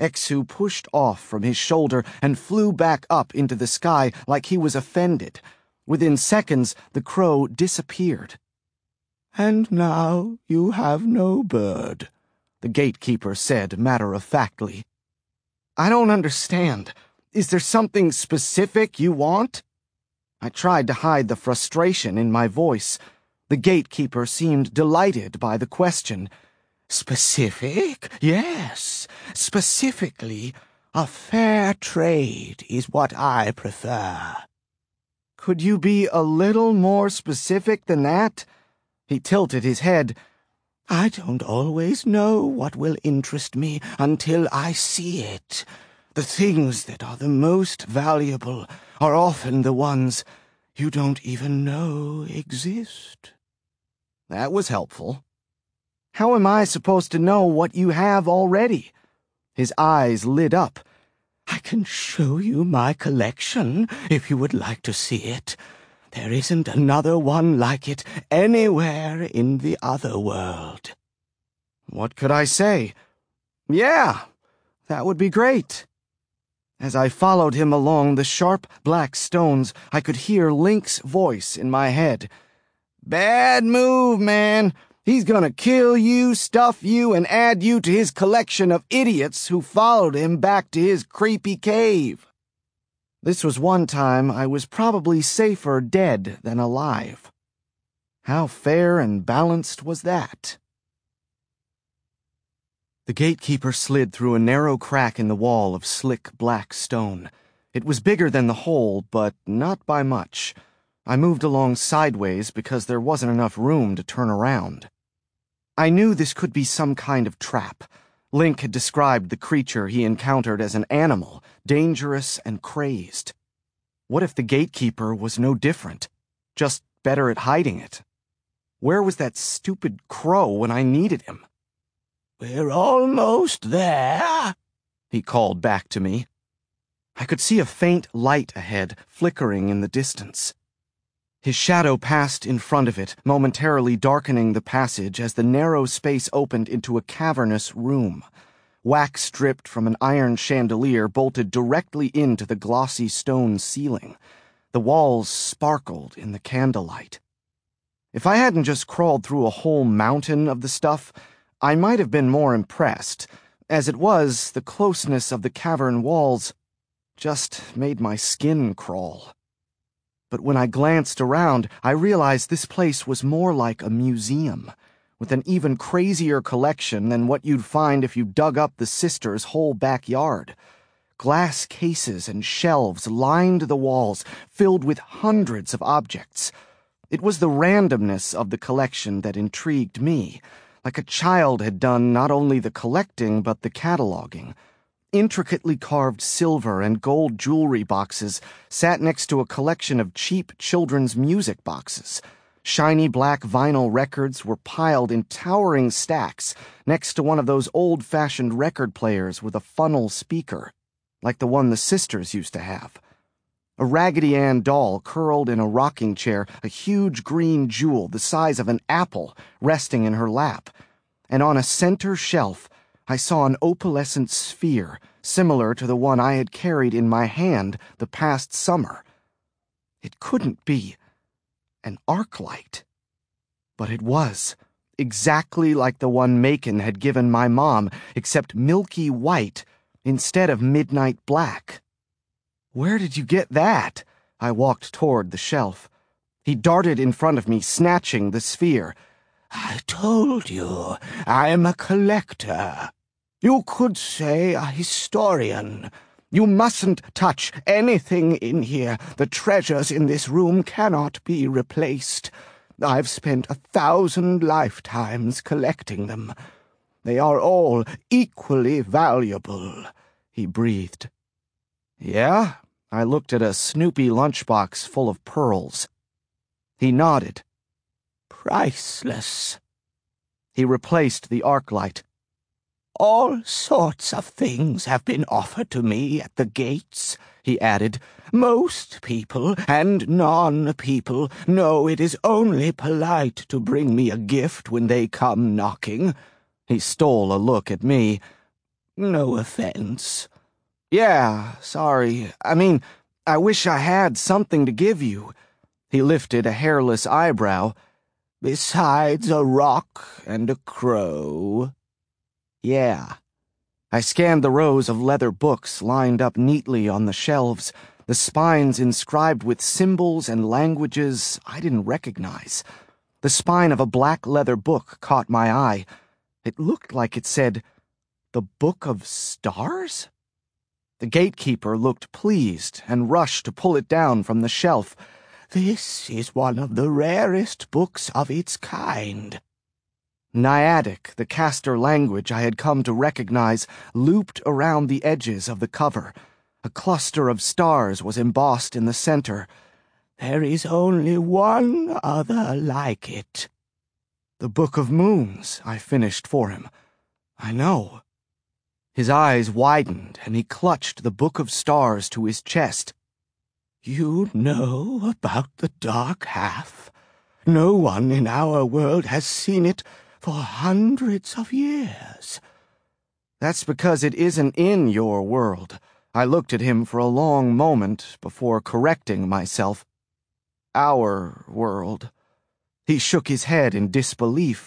Exu pushed off from his shoulder and flew back up into the sky like he was offended. Within seconds, the crow disappeared. "And now you have no bird," the gatekeeper said matter-of-factly. "I don't understand. Is there something specific you want?" I tried to hide the frustration in my voice. The gatekeeper seemed delighted by the question. "Specific? Yes. Specifically, a fair trade is what I prefer." "Could you be a little more specific than that?" He tilted his head. "I don't always know what will interest me until I see it. The things that are the most valuable are often the ones you don't even know exist." That was helpful. "How am I supposed to know what you have already?" His eyes lit up. "I can show you my collection if you would like to see it. There isn't another one like it anywhere in the other world." What could I say? Yeah, that would be great. As I followed him along the sharp black stones, I could hear Link's voice in my head. "Bad move, man. He's gonna kill you, stuff you, and add you to his collection of idiots who followed him back to his creepy cave." This was one time I was probably safer dead than alive. How fair and balanced was that? The gatekeeper slid through a narrow crack in the wall of slick black stone. It was bigger than the hole, but not by much. I moved along sideways because there wasn't enough room to turn around. I knew this could be some kind of trap. Link had described the creature he encountered as an animal, dangerous and crazed. What if the gatekeeper was no different, just better at hiding it? Where was that stupid crow when I needed him? "We're almost there," he called back to me. I could see a faint light ahead, flickering in the distance. His shadow passed in front of it, momentarily darkening the passage as the narrow space opened into a cavernous room. Wax dripped from an iron chandelier bolted directly into the glossy stone ceiling. The walls sparkled in the candlelight. If I hadn't just crawled through a whole mountain of the stuff, I might have been more impressed. As it was, the closeness of the cavern walls just made my skin crawl. But when I glanced around, I realized this place was more like a museum, with an even crazier collection than what you'd find if you dug up the sisters' whole backyard. Glass cases and shelves lined the walls, filled with hundreds of objects. It was the randomness of the collection that intrigued me, like a child had done not only the collecting but the cataloging. Intricately carved silver and gold jewelry boxes sat next to a collection of cheap children's music boxes. Shiny black vinyl records were piled in towering stacks next to one of those old-fashioned record players with a funnel speaker, like the one the sisters used to have. A Raggedy Ann doll curled in a rocking chair, a huge green jewel the size of an apple resting in her lap. And on a center shelf, I saw an opalescent sphere, similar to the one I had carried in my hand the past summer. It couldn't be an arc light. But it was, exactly like the one Macon had given my mom, except milky white instead of midnight black. "Where did you get that?" I walked toward the shelf. He darted in front of me, snatching the sphere. "I told you, I'm a collector. You could say a historian. You mustn't touch anything in here. The treasures in this room cannot be replaced. I've spent 1,000 lifetimes collecting them. They are all equally valuable," he breathed. "Yeah?" I looked at a Snoopy lunchbox full of pearls. He nodded. "Priceless." He replaced the arc light. "All sorts of things have been offered to me at the gates," he added. "Most people and non-people know it is only polite to bring me a gift when they come knocking." He stole a look at me. No offense. Yeah, sorry. I wish I had something to give you. He lifted a hairless eyebrow. Besides a rock and a crow? Yeah. I scanned the rows of leather books lined up neatly on the shelves, the spines inscribed with symbols and languages I didn't recognize. The spine of a black leather book caught my eye. It looked like it said, "The Book of Stars?" The gatekeeper looked pleased and rushed to pull it down from the shelf. This is one of the rarest books of its kind. Naiadic, the Castor language I had come to recognize, looped around the edges of the cover. A cluster of stars was embossed in the center. There is only one other like it. The Book of Moons, I finished for him. I know. His eyes widened, and he clutched the Book of Stars to his chest. You know about the dark half? No one in our world has seen it for hundreds of years. That's because it isn't in your world. I looked at him for a long moment before correcting myself. Our world. He shook his head in disbelief.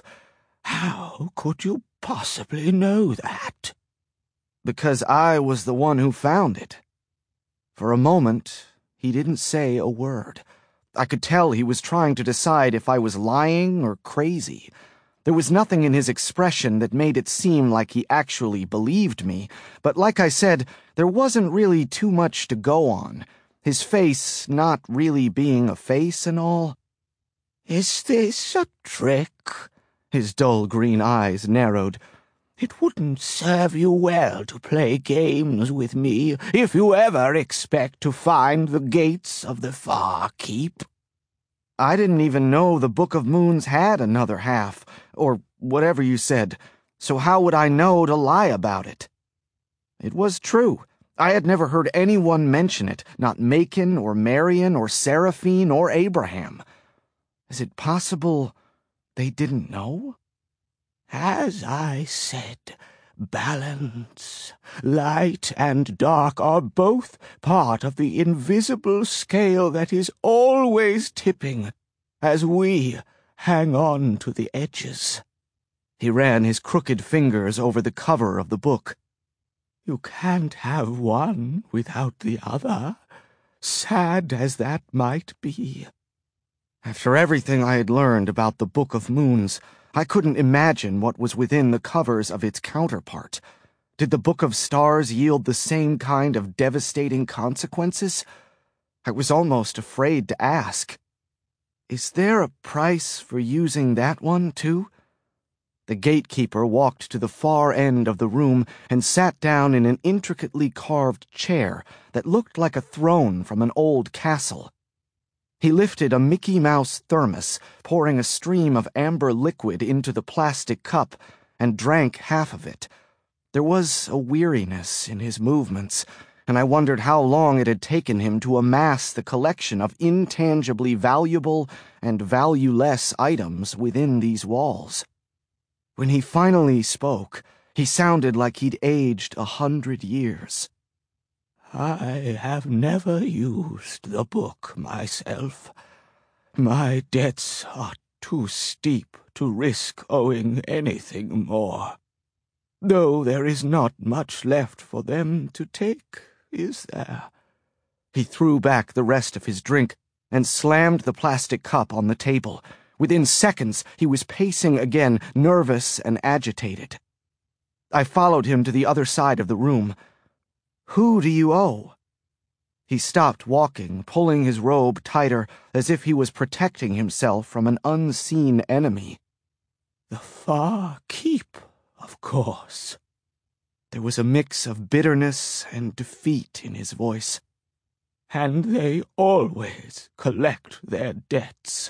How could you possibly know that? Because I was the one who found it. For a moment, he didn't say a word. I could tell he was trying to decide if I was lying or crazy. There was nothing in his expression that made it seem like he actually believed me, but like I said, there wasn't really too much to go on. His face not really being a face and all. Is this a trick? His dull green eyes narrowed. It wouldn't serve you well to play games with me if you ever expect to find the gates of the Far Keep. I didn't even know the Book of Moons had another half, or whatever you said, so how would I know to lie about it? It was true. I had never heard anyone mention it, not Macon or Marion or Seraphine or Abraham. Is it possible they didn't know? As I said, balance, light and dark are both part of the invisible scale that is always tipping as we hang on to the edges. He ran his crooked fingers over the cover of the book. You can't have one without the other, sad as that might be. After everything I had learned about the Book of Moons, I couldn't imagine what was within the covers of its counterpart. Did the Book of Stars yield the same kind of devastating consequences? I was almost afraid to ask. Is there a price for using that one, too? The gatekeeper walked to the far end of the room and sat down in an intricately carved chair that looked like a throne from an old castle. He lifted a Mickey Mouse thermos, pouring a stream of amber liquid into the plastic cup, and drank half of it. There was a weariness in his movements, and I wondered how long it had taken him to amass the collection of intangibly valuable and valueless items within these walls. When he finally spoke, he sounded like he'd aged 100 years. I have never used the book myself. My debts are too steep to risk owing anything more. Though there is not much left for them to take, is there? He threw back the rest of his drink and slammed the plastic cup on the table. Within seconds, he was pacing again, nervous and agitated. I followed him to the other side of the room. Who do you owe? He stopped walking, pulling his robe tighter, as if he was protecting himself from an unseen enemy. The Far Keep, of course. There was a mix of bitterness and defeat in his voice. And they always collect their debts.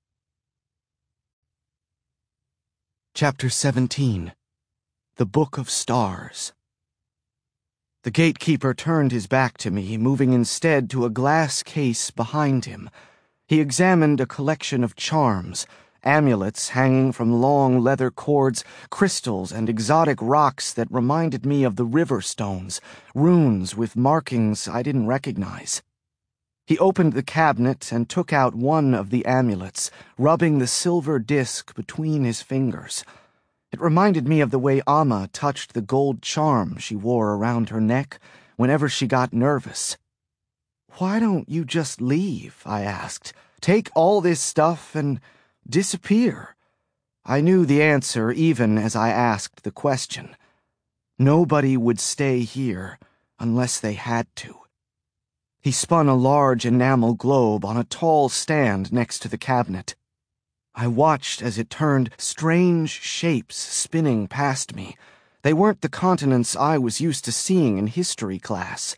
Chapter 17. The Book of Stars. The gatekeeper turned his back to me, moving instead to a glass case behind him. He examined a collection of charms, amulets hanging from long leather cords, crystals and exotic rocks that reminded me of the river stones, runes with markings I didn't recognize. He opened the cabinet and took out one of the amulets, rubbing the silver disc between his fingers. It reminded me of the way Amma touched the gold charm she wore around her neck whenever she got nervous. "Why don't you just leave?" I asked. "Take all this stuff and disappear." I knew the answer even as I asked the question. Nobody would stay here unless they had to. He spun a large enamel globe on a tall stand next to the cabinet. I watched as it turned strange shapes spinning past me. They weren't the continents I was used to seeing in history class.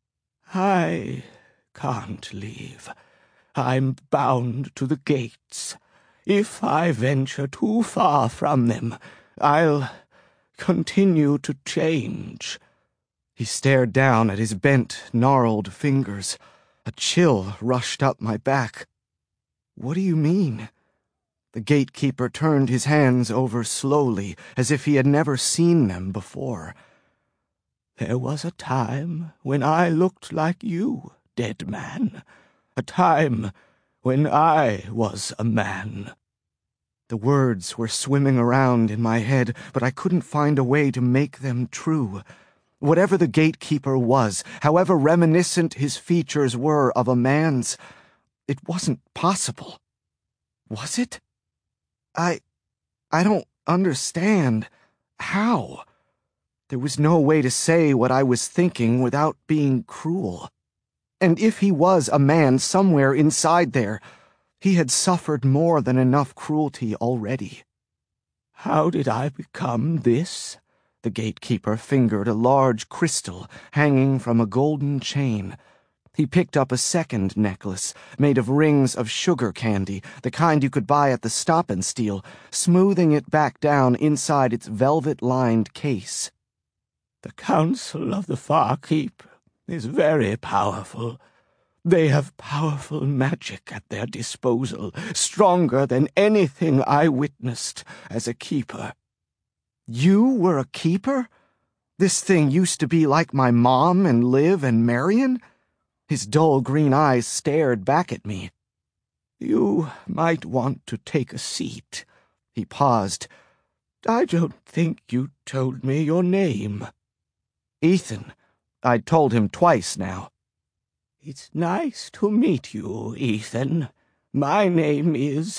"I can't leave. I'm bound to the gates. If I venture too far from them, I'll continue to change." He stared down at his bent, gnarled fingers. A chill rushed up my back. "What do you mean?" The gatekeeper turned his hands over slowly, as if he had never seen them before. "There was a time when I looked like you, dead man. A time when I was a man." The words were swimming around in my head, but I couldn't find a way to make them true. Whatever the gatekeeper was, however reminiscent his features were of a man's, it wasn't possible. Was it? I don't understand. How? There was no way to say what I was thinking without being cruel. And if he was a man somewhere inside there, he had suffered more than enough cruelty already. "How did I become this?" The gatekeeper fingered a large crystal hanging from a golden chain. He picked up a second necklace, made of rings of sugar candy, the kind you could buy at the Stop and Steal, smoothing it back down inside its velvet-lined case. "The Council of the Far Keep is very powerful. They have powerful magic at their disposal, stronger than anything I witnessed as a keeper." "You were a keeper? This thing used to be like my mom and Liv and Marion?" His dull green eyes stared back at me. "You might want to take a seat." He paused. "I don't think you told me your name." "Ethan." I'd told him twice now. "It's nice to meet you, Ethan. My name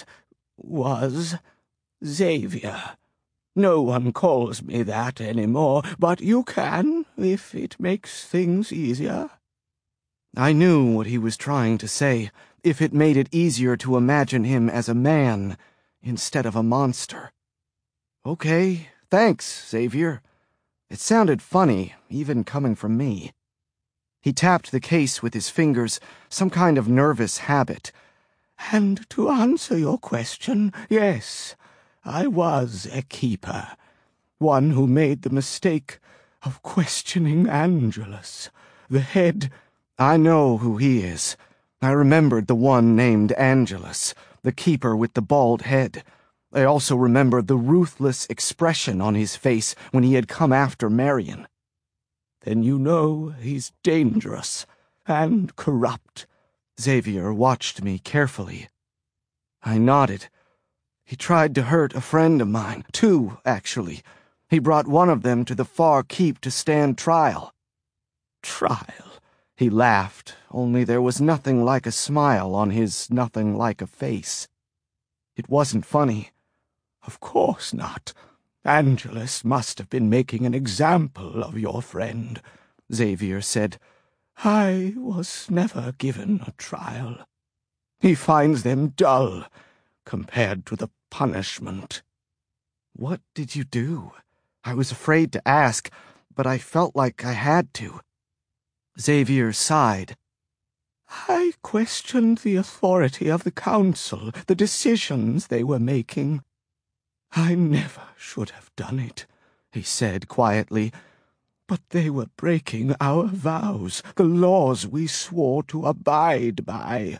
was Xavier. No one calls me that anymore, but you can, if it makes things easier." I knew what he was trying to say, if it made it easier to imagine him as a man instead of a monster. "Okay, thanks, Xavier." It sounded funny, even coming from me. He tapped the case with his fingers, some kind of nervous habit. "And to answer your question, yes, I was a keeper. One who made the mistake of questioning Angelus, the head—" "I know who he is. I remembered the one named Angelus, the keeper with the bald head. I also remembered the ruthless expression on his face when he had come after Marion." "Then you know he's dangerous and corrupt." Xavier watched me carefully. I nodded. "He tried to hurt a friend of mine, two, actually. He brought one of them to the Far Keep to stand trial." "Trial?" He laughed, only there was nothing like a smile on his nothing like a face. It wasn't funny. "Of course not. Angelus must have been making an example of your friend," Xavier said. "I was never given a trial. He finds them dull compared to the punishment." "What did you do?" I was afraid to ask, but I felt like I had to. Xavier sighed. "I questioned the authority of the council, the decisions they were making. I never should have done it," he said quietly. "But they were breaking our vows, the laws we swore to abide by.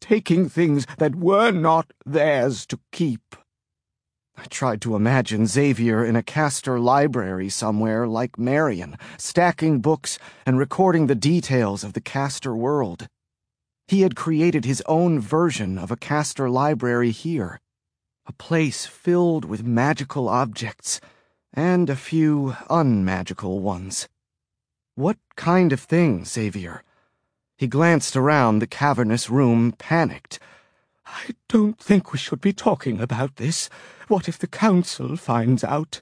taking things that were not theirs to keep. I tried to imagine Xavier in a Castor library somewhere like Marion, stacking books and recording the details of the Castor world. He had created his own version of a Castor library here, a place filled with magical objects and a few unmagical ones. What kind of thing, Xavier? He glanced around the cavernous room, panicked. I don't think we should be talking about this. What if the council finds out?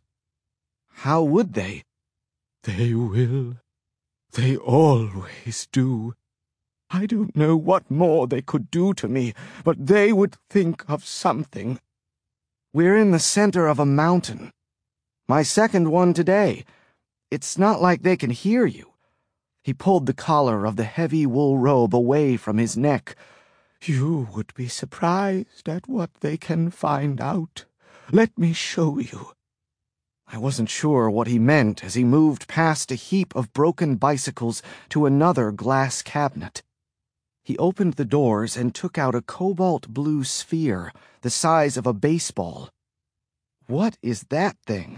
How would they? They will. They always do. I don't know what more they could do to me, but they would think of something. We're in the center of a mountain. My second one today. It's not like they can hear you. He pulled the collar of the heavy wool robe away from his neck. You would be surprised at what they can find out. Let me show you. I wasn't sure what he meant as he moved past a heap of broken bicycles to another glass cabinet. He opened the doors and took out a cobalt-blue sphere, the size of a baseball. What is that thing?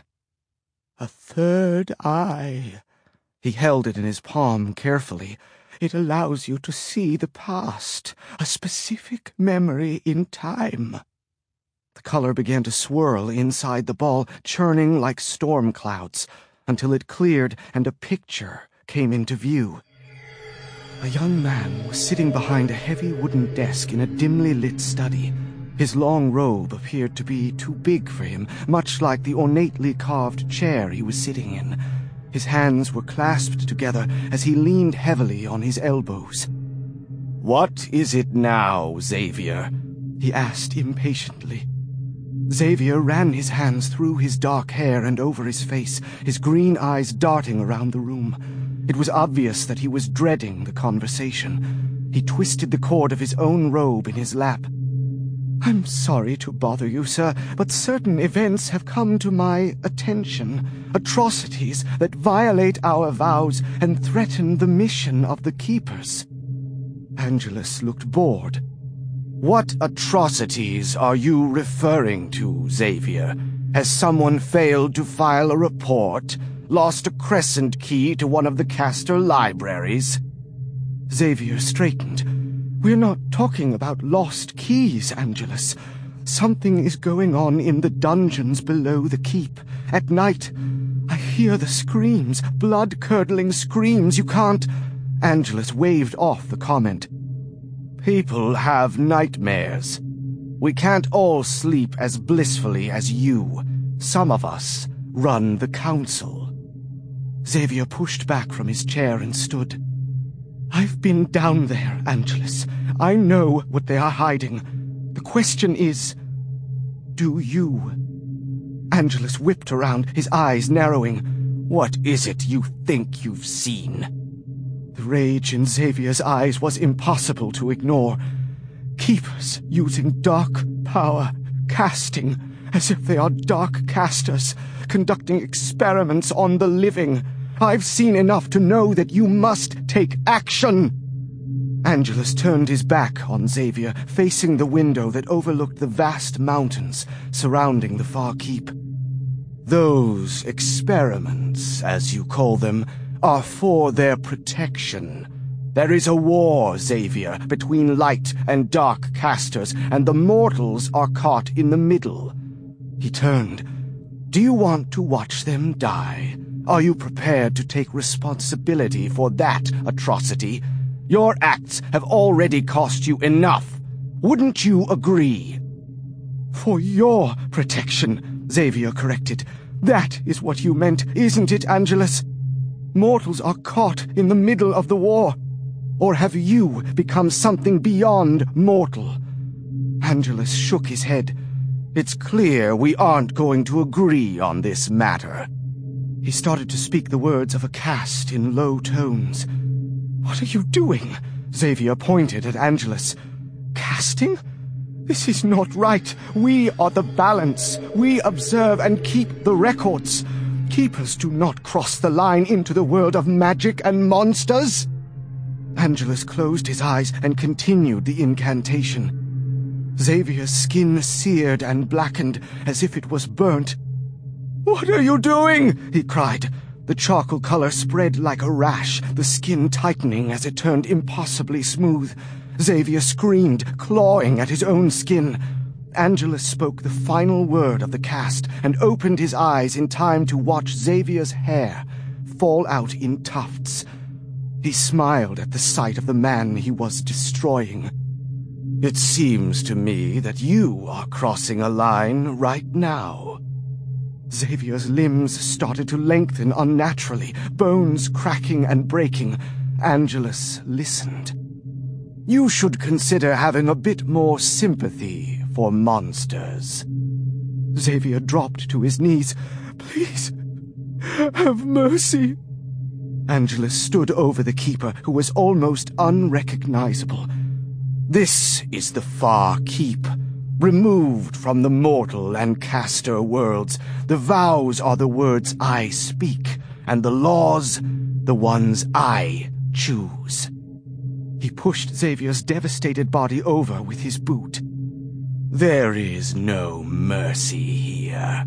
A third eye. He held it in his palm carefully. It allows you to see the past, a specific memory in time. The color began to swirl inside the ball, churning like storm clouds, until it cleared and a picture came into view. A young man was sitting behind a heavy wooden desk in a dimly lit study. His long robe appeared to be too big for him, much like the ornately carved chair he was sitting in. His hands were clasped together as he leaned heavily on his elbows. What is it now, Xavier? He asked impatiently. Xavier ran his hands through his dark hair and over his face, his green eyes darting around the room. It was obvious that he was dreading the conversation. He twisted the cord of his own robe in his lap. I'm sorry to bother you, sir, but certain events have come to my attention. Atrocities that violate our vows and threaten the mission of the Keepers. Angelus looked bored. What atrocities are you referring to, Xavier? Has someone failed to file a report? Lost a crescent key to one of the Castor libraries? Xavier straightened. We're not talking about lost keys, Angelus. Something is going on in the dungeons below the keep. At night, I hear the screams, blood-curdling screams. You can't... Angelus waved off the comment. People have nightmares. We can't all sleep as blissfully as you. Some of us run the council. Xavier pushed back from his chair and stood. I've been down there, Angelus. I know what they are hiding. The question is, do you? Angelus whipped around, his eyes narrowing. What is it you think you've seen? The rage in Xavier's eyes was impossible to ignore. Keepers using dark power, casting, as if they are dark casters, conducting experiments on the living. I've seen enough to know that you must take action. Angelus turned his back on Xavier, facing the window that overlooked the vast mountains surrounding the far keep. Those experiments, as you call them, are for their protection. There is a war, Xavier, between light and dark casters, and the mortals are caught in the middle. He turned. Do you want to watch them die? Are you prepared to take responsibility for that atrocity? Your acts have already cost you enough. Wouldn't you agree? For your protection, Xavier corrected. That is what you meant, isn't it, Angelus? Mortals are caught in the middle of the war. Or have you become something beyond mortal? Angelus shook his head. It's clear we aren't going to agree on this matter. He started to speak the words of a caste in low tones. What are you doing? Xavier pointed at Angelus. Casting? This is not right. We are the balance. We observe and keep the records. Keepers do not cross the line into the world of magic and monsters. Angelus closed his eyes and continued the incantation. Xavier's skin seared and blackened as if it was burnt. "What are you doing?" he cried. The charcoal color spread like a rash, the skin tightening as it turned impossibly smooth. Xavier screamed, clawing at his own skin. Angelus spoke the final word of the cast and opened his eyes in time to watch Xavier's hair fall out in tufts. He smiled at the sight of the man he was destroying. "It seems to me that you are crossing a line right now." Xavier's limbs started to lengthen unnaturally, bones cracking and breaking. Angelus listened. "You should consider having a bit more sympathy for monsters." Xavier dropped to his knees. "Please, have mercy." Angelus stood over the keeper, who was almost unrecognizable. "This is the Far Keep, removed from the mortal and caster worlds. The vows are the words I speak, and the laws, the ones I choose." He pushed Xavier's devastated body over with his boot. "There is no mercy here."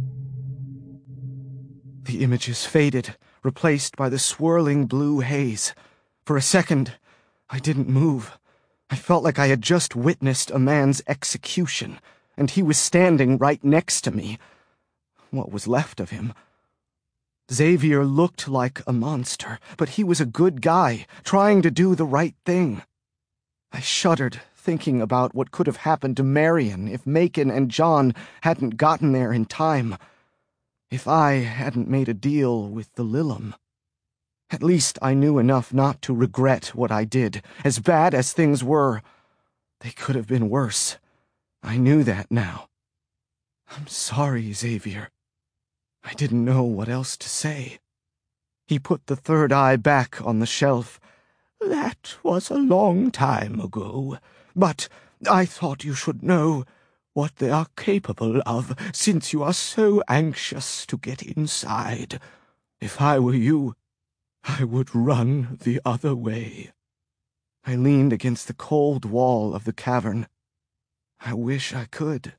The images faded, replaced by the swirling blue haze. For a second, I didn't move. I felt like I had just witnessed a man's execution, and he was standing right next to me. What was left of him? Xavier looked like a monster, but he was a good guy, trying to do the right thing. I shuddered, thinking about what could have happened to Marion if Macon and John hadn't gotten there in time. If I hadn't made a deal with the Lilum. At least I knew enough not to regret what I did. As bad as things were, they could have been worse. I knew that now. "I'm sorry, Xavier." I didn't know what else to say. He put the third eye back on the shelf. "That was a long time ago, but I thought you should know what they are capable of, since you are so anxious to get inside. If I were you, I would run the other way." I leaned against the cold wall of the cavern. I wish I could.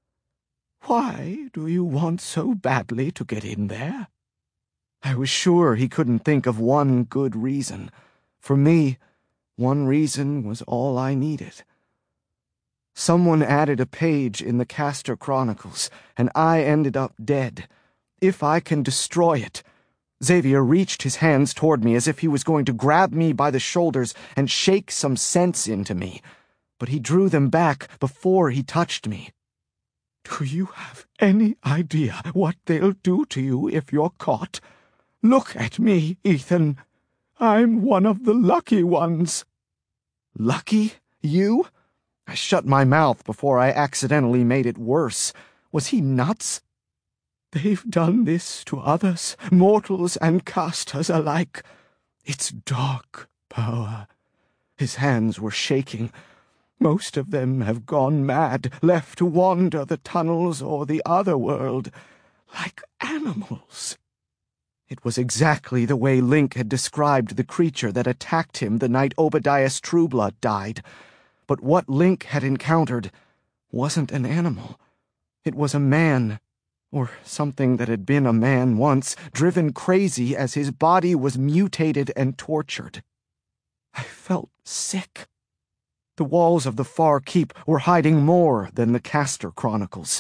"Why do you want so badly to get in there?" I was sure he couldn't think of one good reason. For me, one reason was all I needed. Someone added a page in the Caster Chronicles, and I ended up dead. If I can destroy it... Xavier reached his hands toward me as if he was going to grab me by the shoulders and shake some sense into me, but he drew them back before he touched me. "Do you have any idea what they'll do to you if you're caught? Look at me, Ethan. I'm one of the lucky ones." "Lucky? You?" I shut my mouth before I accidentally made it worse. Was he nuts? "They've done this to others, mortals and casters alike. It's dark power." His hands were shaking. "Most of them have gone mad, left to wander the tunnels or the other world, like animals." It was exactly the way Link had described the creature that attacked him the night Obadiah's Trueblood died. But what Link had encountered wasn't an animal. It was a man, or something that had been a man once, driven crazy as his body was mutated and tortured. I felt sick. The walls of the Far Keep were hiding more than the Caster Chronicles.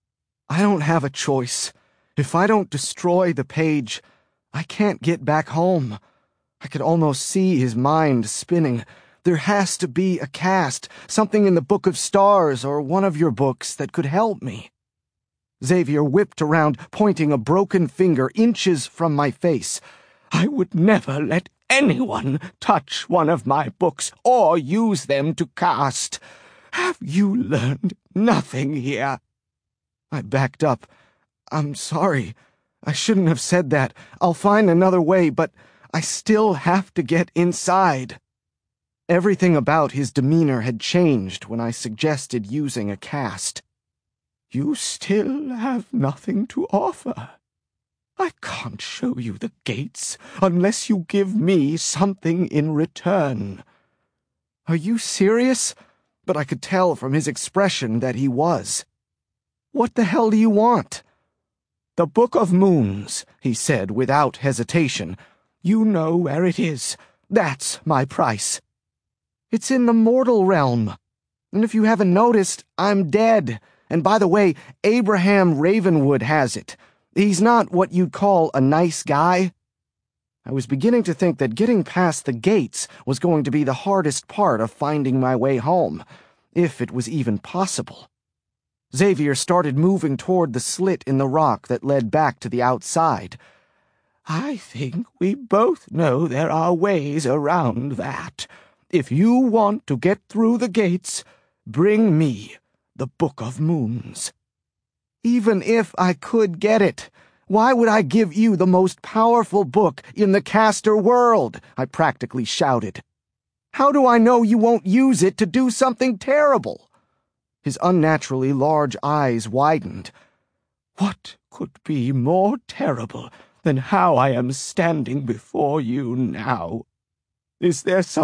I don't have a choice. If I don't destroy the page, I can't get back home. I could almost see his mind spinning. There has to be a cast, something in the Book of Stars or one of your books that could help me. Xavier whipped around, pointing a broken finger inches from my face. "I would never let anyone touch one of my books or use them to cast. Have you learned nothing here?" I backed up. "I'm sorry. I shouldn't have said that. I'll find another way, but I still have to get inside." Everything about his demeanor had changed when I suggested using a cast. "You still have nothing to offer. I can't show you the gates unless you give me something in return." "Are you serious?" But I could tell from his expression that he was. "What the hell do you want?" "The Book of Moons," he said without hesitation. "You know where it is. That's my price." "It's in the mortal realm. And if you haven't noticed, I'm dead. And by the way, Abraham Ravenwood has it. He's not what you'd call a nice guy." I was beginning to think that getting past the gates was going to be the hardest part of finding my way home, if it was even possible. Xavier started moving toward the slit in the rock that led back to the outside. "I think we both know there are ways around that. If you want to get through the gates, bring me the Book of Moons." "Even if I could get it, why would I give you the most powerful book in the caster world?" I practically shouted. "How do I know you won't use it to do something terrible?" His unnaturally large eyes widened. "What could be more terrible than how I am standing before you now? Is there something